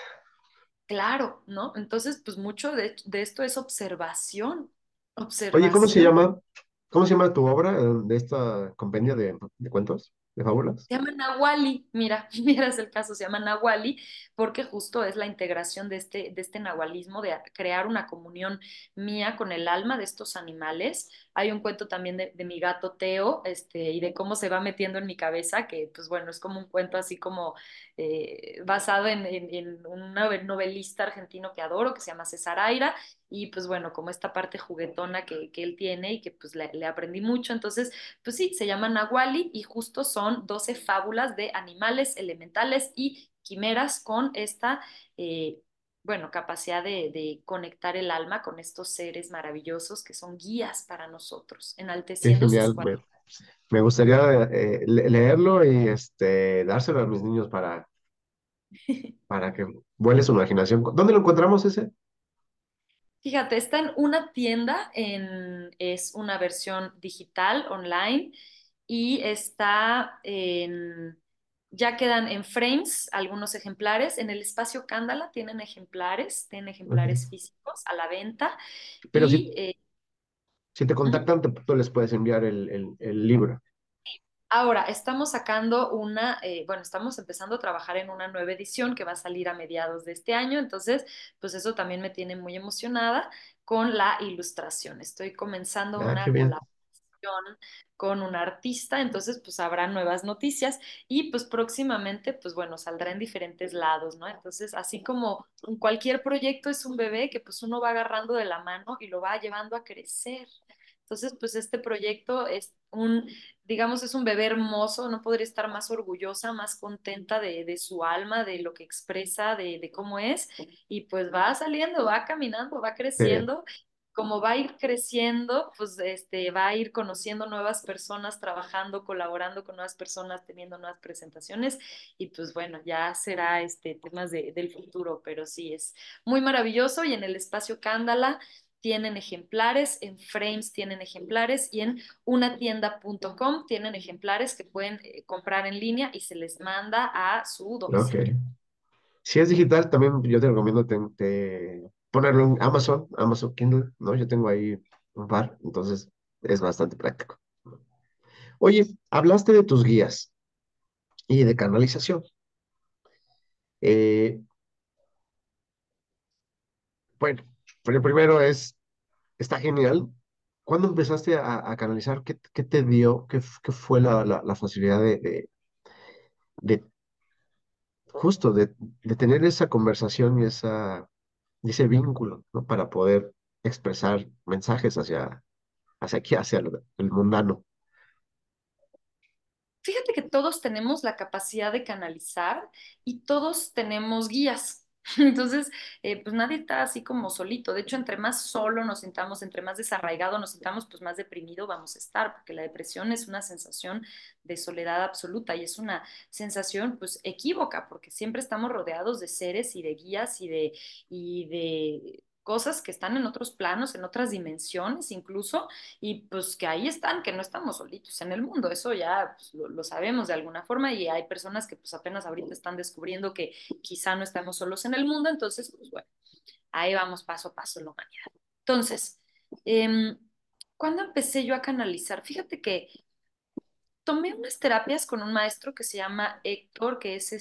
claro, ¿no? Entonces, pues mucho de esto es observación, Oye, observación. cómo se llama tu obra de esta compendio de cuentos, de fábulas? Se llama Nahuali, mira, mira es el caso, se llama Nahuali porque justo es la integración de este nahualismo, de crear una comunión mía con el alma de estos animales. Hay un cuento también de mi gato Teo, y de cómo se va metiendo en mi cabeza, que pues bueno, es como un cuento así como basado en un novelista argentino que adoro, que se llama César Aira, y pues bueno, como esta parte juguetona que él tiene y que pues le aprendí mucho, entonces pues sí, se llama Nahuali y justo son 12 fábulas de animales elementales y quimeras con esta, bueno, capacidad de conectar el alma con estos seres maravillosos que son guías para nosotros, Qué enalteciendo sus genial. cualidades. Me gustaría leerlo y dárselo a mis niños para que vuele su imaginación. ¿Dónde lo encontramos ese? Fíjate, está en una tienda, es una versión digital, online, y ya quedan en frames algunos ejemplares. En el espacio Cándala tienen ejemplares Ok. físicos a la venta. Pero Y si te ujú. contactan, tú les puedes enviar el libro. Ahora, estamos sacando bueno, estamos empezando a trabajar en una nueva edición que va a salir a mediados de este año, entonces, pues eso también me tiene muy emocionada con la ilustración. Estoy comenzando Ah, qué una bien. colaboración con un artista, entonces pues habrá nuevas noticias y pues próximamente pues bueno, saldrá en diferentes lados, ¿no? Entonces, así como en cualquier proyecto es un bebé que pues uno va agarrando de la mano y lo va llevando a crecer. Entonces, pues este proyecto es digamos, es un bebé hermoso, no podría estar más orgullosa, más contenta de su alma, de lo que expresa, de cómo es, y pues va saliendo, va caminando, va Sí. creciendo. Como va a ir creciendo, pues va a ir conociendo nuevas personas, trabajando, colaborando con nuevas personas, teniendo nuevas presentaciones y pues bueno, ya será temas del futuro, pero sí es muy maravilloso y en el espacio Cándala tienen ejemplares, en Frames tienen ejemplares y en unatienda.com tienen ejemplares que pueden comprar en línea y se les manda a su Ok. domicilio. Si es digital, también yo te recomiendo ponerlo en Amazon, Amazon Kindle, ¿no? Yo tengo ahí un par, entonces es bastante práctico. Oye, hablaste de tus guías y de canalización. Eh, bueno, pero primero está genial. ¿Cuándo empezaste a canalizar? ¿Qué te dio? ¿Qué fue la facilidad de justo de tener esa conversación y ese vínculo, ¿no? Para poder expresar mensajes hacia aquí, hacia el mundano. Fíjate que todos tenemos la capacidad de canalizar y todos tenemos guías. Entonces, pues nadie está así como solito. De hecho, entre más solo nos sintamos, entre más desarraigado nos sintamos, pues más deprimido vamos a estar, porque la depresión es una sensación de soledad absoluta y es una sensación pues equívoca, porque siempre estamos rodeados de seres y de guías y de cosas que están en otros planos, en otras dimensiones incluso y pues que ahí están, que no estamos solitos en el mundo, eso ya pues, lo sabemos de alguna forma y hay personas que pues apenas ahorita están descubriendo que quizá no estamos solos en el mundo, entonces pues bueno, ahí vamos paso a paso en la humanidad. Entonces, eh, ¿cuándo empecé yo a canalizar? Fíjate que tomé unas terapias con un maestro que se llama Héctor, que es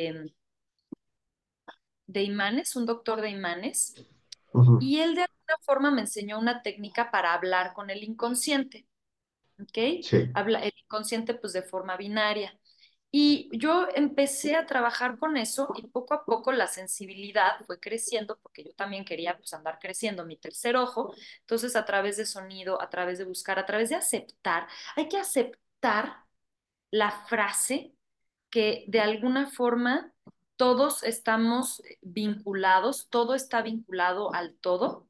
de imanes, un doctor de imanes, Ujú. y él de alguna forma me enseñó una técnica para hablar con el inconsciente. ¿Ok? Sí. Habla el inconsciente pues de forma binaria. Y yo empecé a trabajar con eso y poco a poco la sensibilidad fue creciendo porque yo también quería pues andar creciendo mi tercer ojo. Entonces a través de sonido, a través de buscar, a través de aceptar, hay que aceptar la frase que de alguna forma todos estamos vinculados, todo está vinculado al todo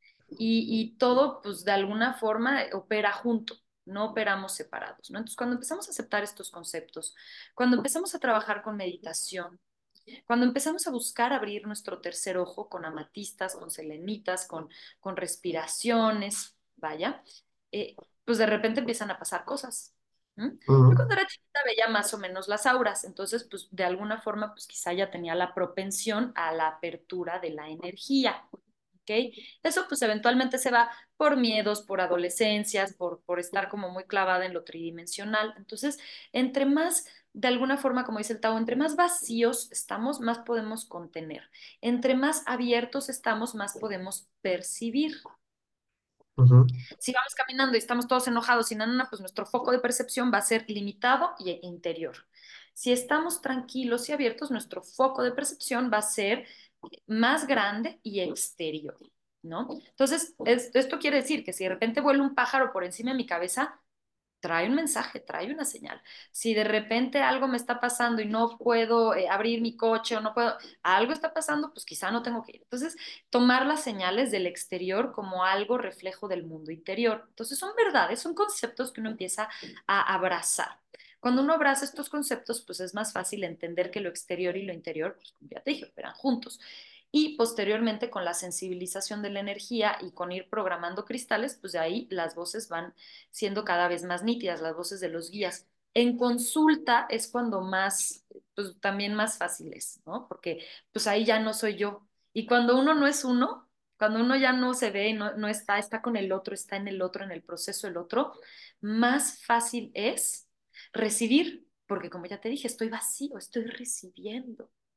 y todo, pues de alguna forma opera junto, no operamos separados, ¿no? Entonces, cuando empezamos a aceptar estos conceptos, cuando empezamos a trabajar con meditación, cuando empezamos a buscar abrir nuestro tercer ojo con amatistas, con selenitas, con respiraciones, vaya, eh, pues de repente empiezan a pasar cosas. ¿M? Yo Ujú. cuando era chiquita veía más o menos las auras, entonces pues de alguna forma pues quizá ya tenía la propensión a la apertura de la energía. ¿Ok? Eso pues eventualmente se va por miedos, por adolescencias, por estar como muy clavada en lo tridimensional. Entonces, entre más, de alguna forma, como dice el Tao, entre más vacíos estamos, más podemos contener. Entre más abiertos estamos, más podemos percibir. Ujú. Si vamos caminando y estamos todos enojados y nada, pues nuestro foco de percepción va a ser limitado y interior. Si estamos tranquilos y abiertos, nuestro foco de percepción va a ser más grande y exterior, ¿no? Entonces, esto quiere decir que si de repente vuela un pájaro por encima de mi cabeza, trae un mensaje, trae una señal. Si de repente algo me está pasando y no puedo abrir mi coche o no puedo, algo está pasando, pues quizá no tengo que ir. Entonces, tomar las señales del exterior como algo reflejo del mundo interior. Entonces, son verdades, son conceptos que uno empieza a abrazar. Cuando uno abraza estos conceptos, pues es más fácil entender que lo exterior y lo interior, pues como ya te dije, operan juntos. Y posteriormente con la sensibilización de la energía y con ir programando cristales, pues de ahí las voces van siendo cada vez más nítidas, las voces de los guías. En consulta es cuando más, pues también más fácil es, ¿no? Porque pues ahí ya no soy yo. Y cuando uno no es uno, cuando uno ya no se ve, no está, está con el otro, está en el otro, en el proceso del otro, más fácil es recibir, porque como ya te dije, estoy vacío, estoy recibiendo.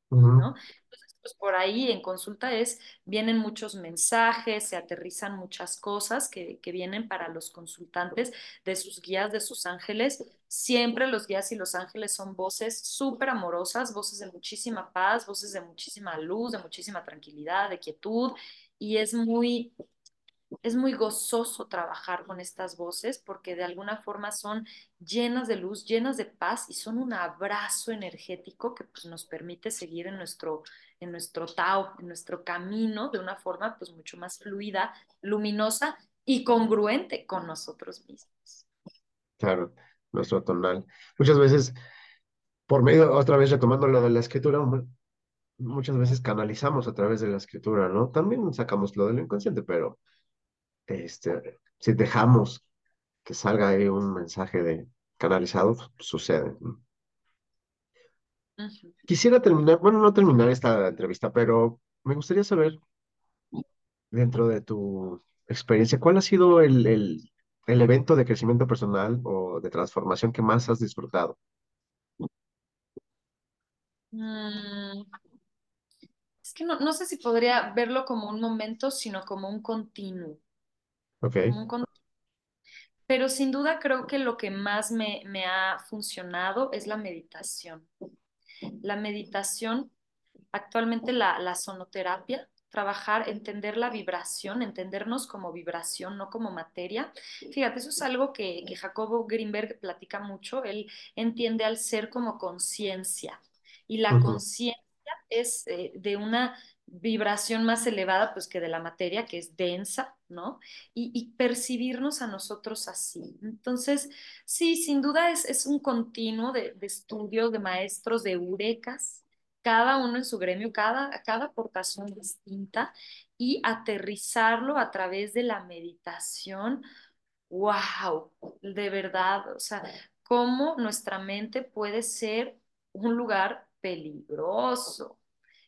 Ujú. ¿no? Entonces, pues por ahí en consulta vienen muchos mensajes, se aterrizan muchas cosas que vienen para los consultantes de sus guías, de sus ángeles. Siempre los guías y los ángeles son voces súper amorosas, voces de muchísima paz, voces de muchísima luz, de muchísima tranquilidad, de quietud, y es muy gozoso trabajar con estas voces porque de alguna forma son llenas de luz, llenas de paz y son un abrazo energético que pues, nos permite seguir en nuestro Tao, en nuestro camino de una forma pues mucho más fluida, luminosa y congruente con nosotros mismos. Claro, nuestro tonal. Muchas veces, por medio, otra vez retomando lo de la escritura, muchas veces canalizamos a través de la escritura, ¿no? También sacamos lo del inconsciente, pero si dejamos que salga ahí un mensaje de canalizado, sucede, ¿no? Ujú. Quisiera terminar, bueno, no terminar esta entrevista, pero me gustaría saber, dentro de tu experiencia, ¿cuál ha sido el evento de crecimiento personal o de transformación que más has disfrutado? Mm, es que no sé si podría verlo como un momento, sino como un continuo, Ok. como un con- pero sin duda creo que lo que más me ha funcionado es la meditación. La meditación, actualmente la sonoterapia, trabajar, entender la vibración, entendernos como vibración, no como materia. Fíjate, eso es algo que Jacobo Greenberg platica mucho. Él entiende al ser como conciencia y la Ujú, conciencia es de una vibración más elevada pues que de la materia, que es densa, ¿no? Y percibirnos a nosotros así. Entonces, sí, sin duda es un continuo de estudio de maestros, de eurekas, cada uno en su gremio, cada aportación distinta y aterrizarlo a través de la meditación. ¡Wow! De verdad, o sea, cómo nuestra mente puede ser un lugar peligroso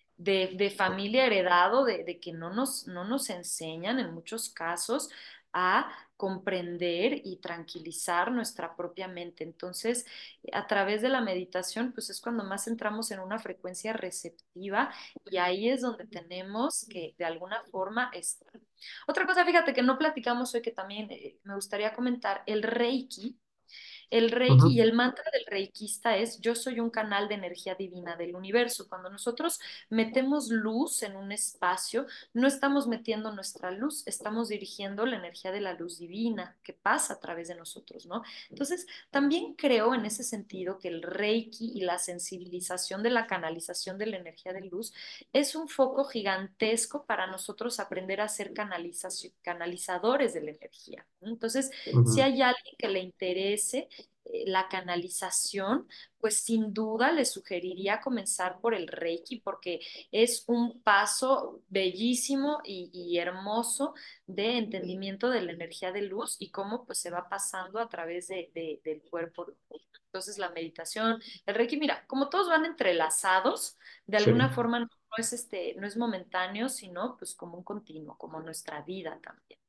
de familia heredado, de que no nos enseñan en muchos casos a comprender y tranquilizar nuestra propia mente. Entonces, a través de la meditación, pues es cuando más entramos en una frecuencia receptiva y ahí es donde tenemos que de alguna forma estar. Otra cosa, fíjate que no platicamos hoy que también me gustaría comentar, el Reiki. El Reiki y ujú, el mantra del reikista es yo soy un canal de energía divina del universo. Cuando nosotros metemos luz en un espacio, no estamos metiendo nuestra luz, estamos dirigiendo la energía de la luz divina que pasa a través de nosotros, ¿no? Entonces, también creo en ese sentido que el Reiki y la sensibilización de la canalización de la energía de luz es un foco gigantesco para nosotros aprender a ser canalizadores de la energía, ¿no? Entonces, si ujú. hay alguien que le interese la canalización, pues sin duda le sugeriría comenzar por el Reiki porque es un paso bellísimo y hermoso de entendimiento de la energía de luz y cómo pues se va pasando a través del cuerpo. Entonces la meditación, el Reiki, mira, como todos van entrelazados, de Sí. alguna forma no es momentáneo, sino pues como un continuo, como nuestra vida también.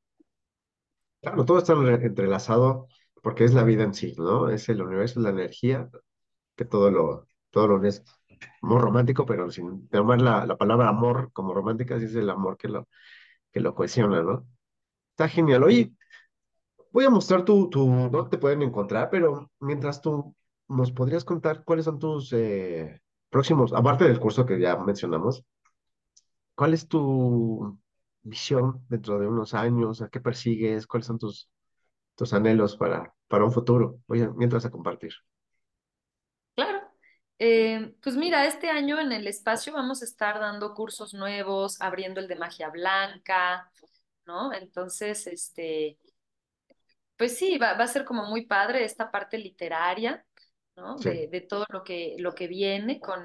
Claro, todo está entrelazado porque es la vida en sí, ¿no? Es el universo, la energía, que todo lo es muy romántico, pero sin tomar la palabra amor como romántica, sí es el amor que lo cohesiona, ¿no? Está genial. Oye, voy a mostrar dónde te pueden encontrar, pero mientras tú nos podrías contar cuáles son tus próximos, aparte del curso que ya mencionamos, ¿cuál es tu visión dentro de unos años? ¿A qué persigues? ¿Cuáles son tus anhelos para un futuro? Oye, mientras a compartir. Claro. Pues mira, este año en el espacio vamos a estar dando cursos nuevos, abriendo el de magia blanca, ¿no? Entonces, pues sí, va a ser como muy padre esta parte literaria, ¿no? Sí, De todo lo que viene con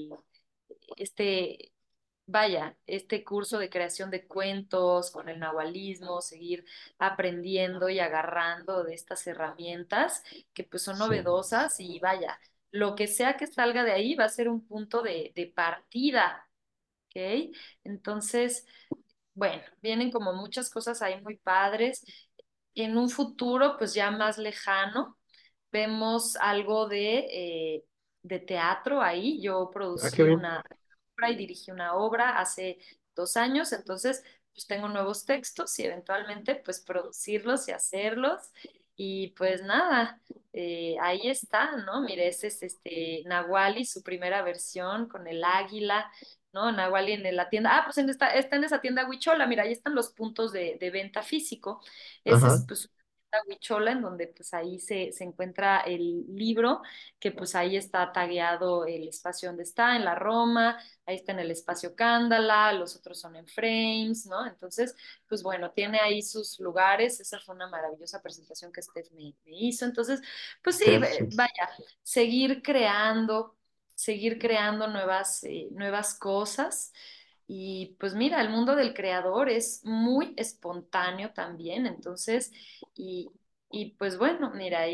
este, vaya, este curso de creación de cuentos, con el nahualismo, seguir aprendiendo y agarrando de estas herramientas que pues son sí. novedosas y vaya, lo que sea que salga de ahí va a ser un punto de partida, ¿ok? Entonces, bueno, vienen como muchas cosas ahí muy padres. En un futuro, pues ya más lejano, vemos algo de teatro ahí. Yo Ah, qué producí bien. obra y dirigí una obra hace 2 años, entonces pues tengo nuevos textos y eventualmente pues producirlos y hacerlos. Y pues nada, ahí está, ¿no? Mire, ese es Nahuali, su primera versión con el águila, ¿no? Nahuali en la tienda. Ah, pues está en esa tienda Huichola, mira, ahí están los puntos de venta físico. Ese Ajá, es pues una tienda Huichola en donde pues ahí se encuentra el libro, que pues ahí está tagueado el espacio donde está, en la Roma, ahí está en el espacio Cándala, los otros son en frames, ¿no? Entonces, pues bueno, tiene ahí sus lugares, esa fue una maravillosa presentación que Steph me hizo. Entonces, pues sí, Steph, sí. vaya, seguir creando, seguir creando nuevas cosas. Y pues mira, el mundo del creador es muy espontáneo también, entonces, y, y pues bueno, mira,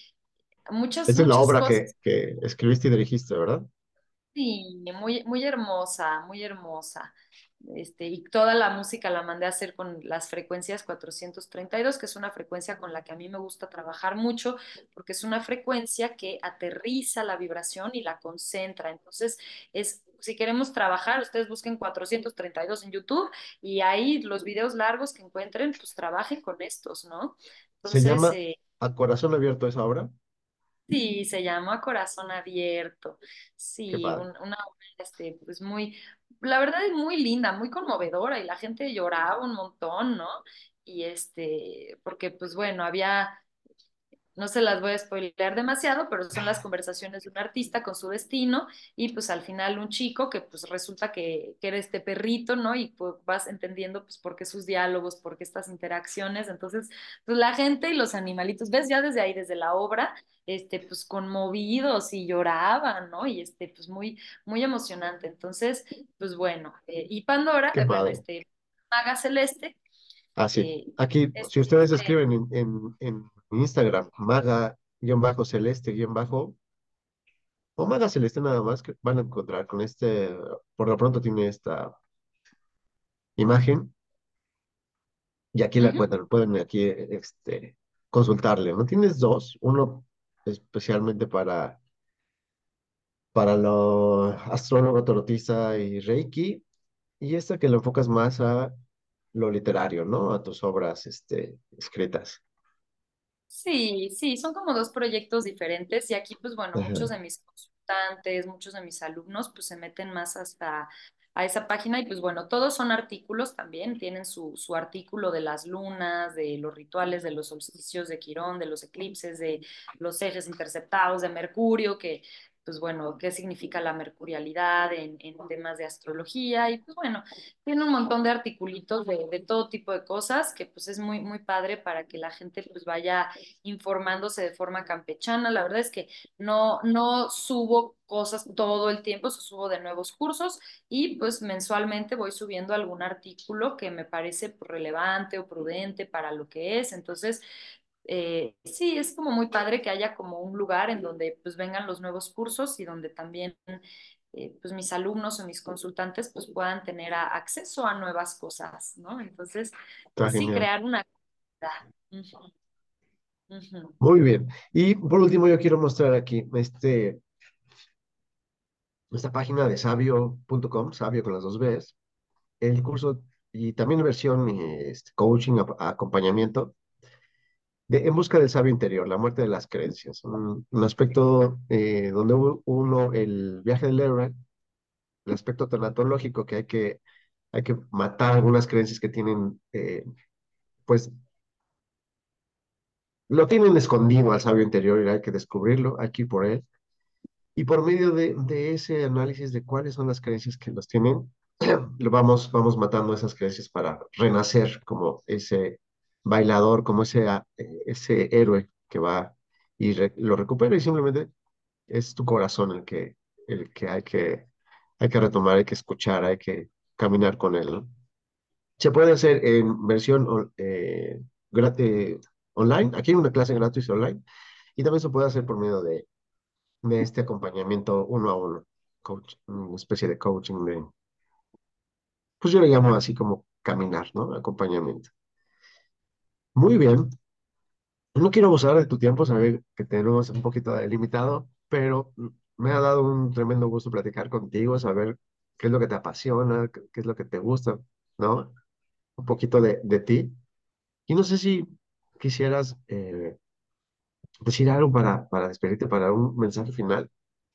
Esa es la muchas obra cosas. que escribiste y dirigiste, ¿verdad? Sí, muy, muy hermosa, muy hermosa. Y toda la música la mandé a hacer con las frecuencias 432, que es una frecuencia con la que a mí me gusta trabajar mucho, porque es una frecuencia que aterriza la vibración y la concentra. Entonces, si queremos trabajar, ustedes busquen 432 en YouTube y ahí los videos largos que encuentren, pues trabajen con estos, ¿no? Se Entonces, llama A Corazón Abierto esa obra. sí, se llama Corazón Abierto. Qué Sí, padre. una obra, pues muy, la verdad es muy linda, muy conmovedora y la gente lloraba un montón, ¿no? Y porque pues bueno, no se las voy a spoilear demasiado, pero son las conversaciones de un artista con su destino y pues al final un chico que pues resulta que era este perrito, ¿no? Y pues vas entendiendo pues por qué sus diálogos, por qué estas interacciones. Entonces, pues la gente y los animalitos, ves ya desde ahí, desde la obra, pues conmovidos y lloraban, ¿no? Y pues muy, muy emocionante. Entonces, pues bueno, y Pandora, Qué bueno, padre. Maga Celeste, Ah, sí. eh, Aquí, es si ustedes este. escriben en Instagram, maga-celeste-, o Maga Celeste nada más, que van a encontrar con por lo pronto tiene esta imagen, y aquí la Ujú. encuentran, pueden aquí consultarle, ¿no? Tienes dos, uno especialmente para lo astrólogo, tarotista y Reiki, y esta que lo enfocas más a lo literario, ¿no? A tus obras, escritas. Sí, sí, son como dos proyectos diferentes y aquí pues bueno, muchos Ajá. de mis consultantes, muchos de mis alumnos pues se meten más hasta a esa página y pues bueno, todos son artículos también, tienen su artículo de las lunas, de los rituales, de los solsticios de Quirón, de los eclipses, de los ejes interceptados de Mercurio, que pues bueno, qué significa la mercurialidad en temas de astrología y pues bueno, tiene un montón de articulitos de todo tipo de cosas que pues es muy, muy padre para que la gente pues vaya informándose de forma campechana. La verdad es que no subo cosas todo el tiempo, subo de nuevos cursos y pues mensualmente voy subiendo algún artículo que me parece pues, relevante o prudente para lo que es. Entonces, sí, es como muy padre que haya como un lugar en donde pues vengan los nuevos cursos y donde también pues mis alumnos o mis consultantes pues puedan tener acceso a nuevas cosas, ¿no? Entonces, Está pues sí, genial. crear una comunidad. Ujú, ujú. Muy bien. Y por último, yo quiero mostrar aquí esta página de sabio.com, sabio con las dos Bs, el curso y también versión coaching, acompañamiento En busca del sabio interior, la muerte de las creencias. Un aspecto donde uno, el viaje del héroe, el aspecto tanatológico que hay que matar algunas creencias que tienen, pues lo tienen escondido al sabio interior y hay que descubrirlo, hay que ir por él. Y por medio de ese análisis de cuáles son las creencias que los tienen, vamos matando esas creencias para renacer como ese bailador, como ese héroe que va y lo recupera y simplemente es tu corazón el que hay que retomar, hay que escuchar, hay que caminar con él, ¿no? Se puede hacer en versión online. Aquí hay una clase gratuita online y también se puede hacer por medio de este acompañamiento uno a uno, una especie de coaching pues yo le llamo así como caminar, ¿no? Acompañamiento. Muy bien. No quiero abusar de tu tiempo, saber que tenemos un poquito de limitado, pero me ha dado un tremendo gusto platicar contigo, saber qué es lo que te apasiona, qué es lo que te gusta, ¿no? Un poquito de ti. Y no sé si quisieras decir algo para despedirte, para un mensaje final.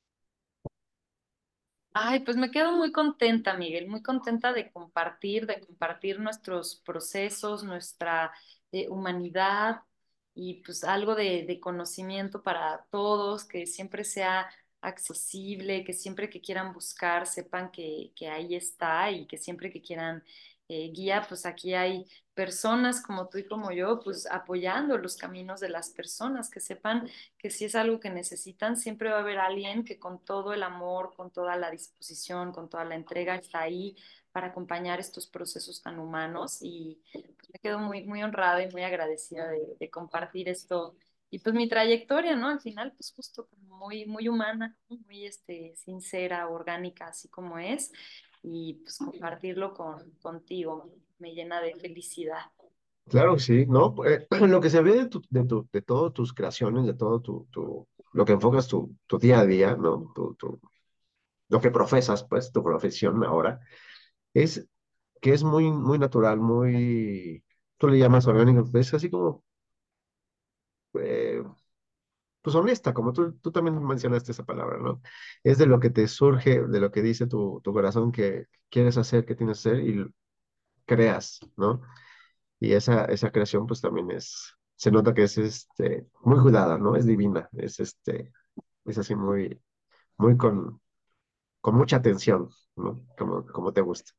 Ay, pues me quedo muy contenta, Miguel, muy contenta de compartir nuestros procesos, nuestra humanidad y pues algo de conocimiento para todos, que siempre sea accesible, que siempre que quieran buscar sepan que ahí está y que siempre que quieran guía, pues aquí hay personas como tú y como yo, pues apoyando los caminos de las personas, que sepan que si es algo que necesitan, siempre va a haber alguien que con todo el amor, con toda la disposición, con toda la entrega está ahí para acompañar estos procesos tan humanos y pues, me quedo muy, muy honrada y muy agradecida de compartir esto y pues mi trayectoria, ¿no? Al final, pues justo como muy, muy humana, ¿no? Muy sincera, orgánica, así como es y pues compartirlo contigo me llena de felicidad. Claro que sí, ¿no? Lo que se ve de todas tus creaciones, de todo lo que enfocas tu día a día, ¿no? Lo que profesas, pues, tu profesión ahora, es que es muy, muy natural, muy, tú le llamas orgánico, es así como, eh, pues honesta, como tú también mencionaste esa palabra, ¿no? Es de lo que te surge, de lo que dice tu corazón que quieres hacer, que tienes que hacer y creas, ¿no? Y esa creación pues también se nota que es muy cuidada, ¿no? Es divina, es así muy, muy con mucha atención, ¿no? Como te gusta.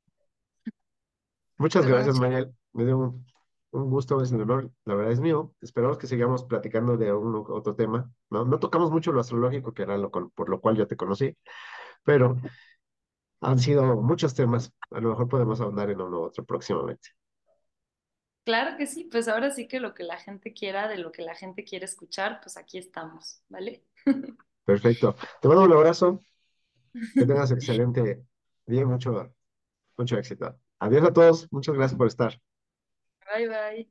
Muchas Pues gracias, muchas Mariel. Me dio un gusto, es un honor, la verdad es mío. Esperamos que sigamos platicando de un u otro tema, ¿no? No tocamos mucho lo astrológico, que era por lo cual yo te conocí, pero han sido muchos temas. A lo mejor podemos ahondar en uno u otro próximamente. Claro que sí, pues ahora sí que lo que la gente quiera, de lo que la gente quiere escuchar, pues aquí estamos, ¿vale? Perfecto. Te mando un abrazo, que tengas excelente día y mucho éxito. Adiós a todos, muchas gracias por estar. Bye bye.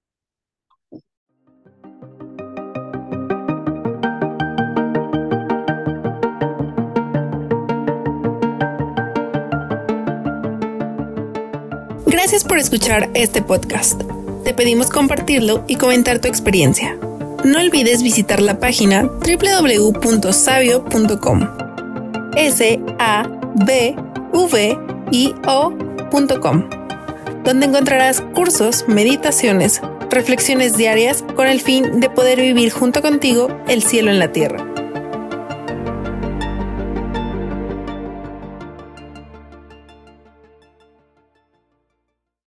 Gracias por escuchar este podcast. Te pedimos compartirlo y comentar tu experiencia. No olvides visitar la página www.sabio.com sabvio.com, donde encontrarás cursos, meditaciones, reflexiones diarias con el fin de poder vivir junto contigo el cielo en la tierra.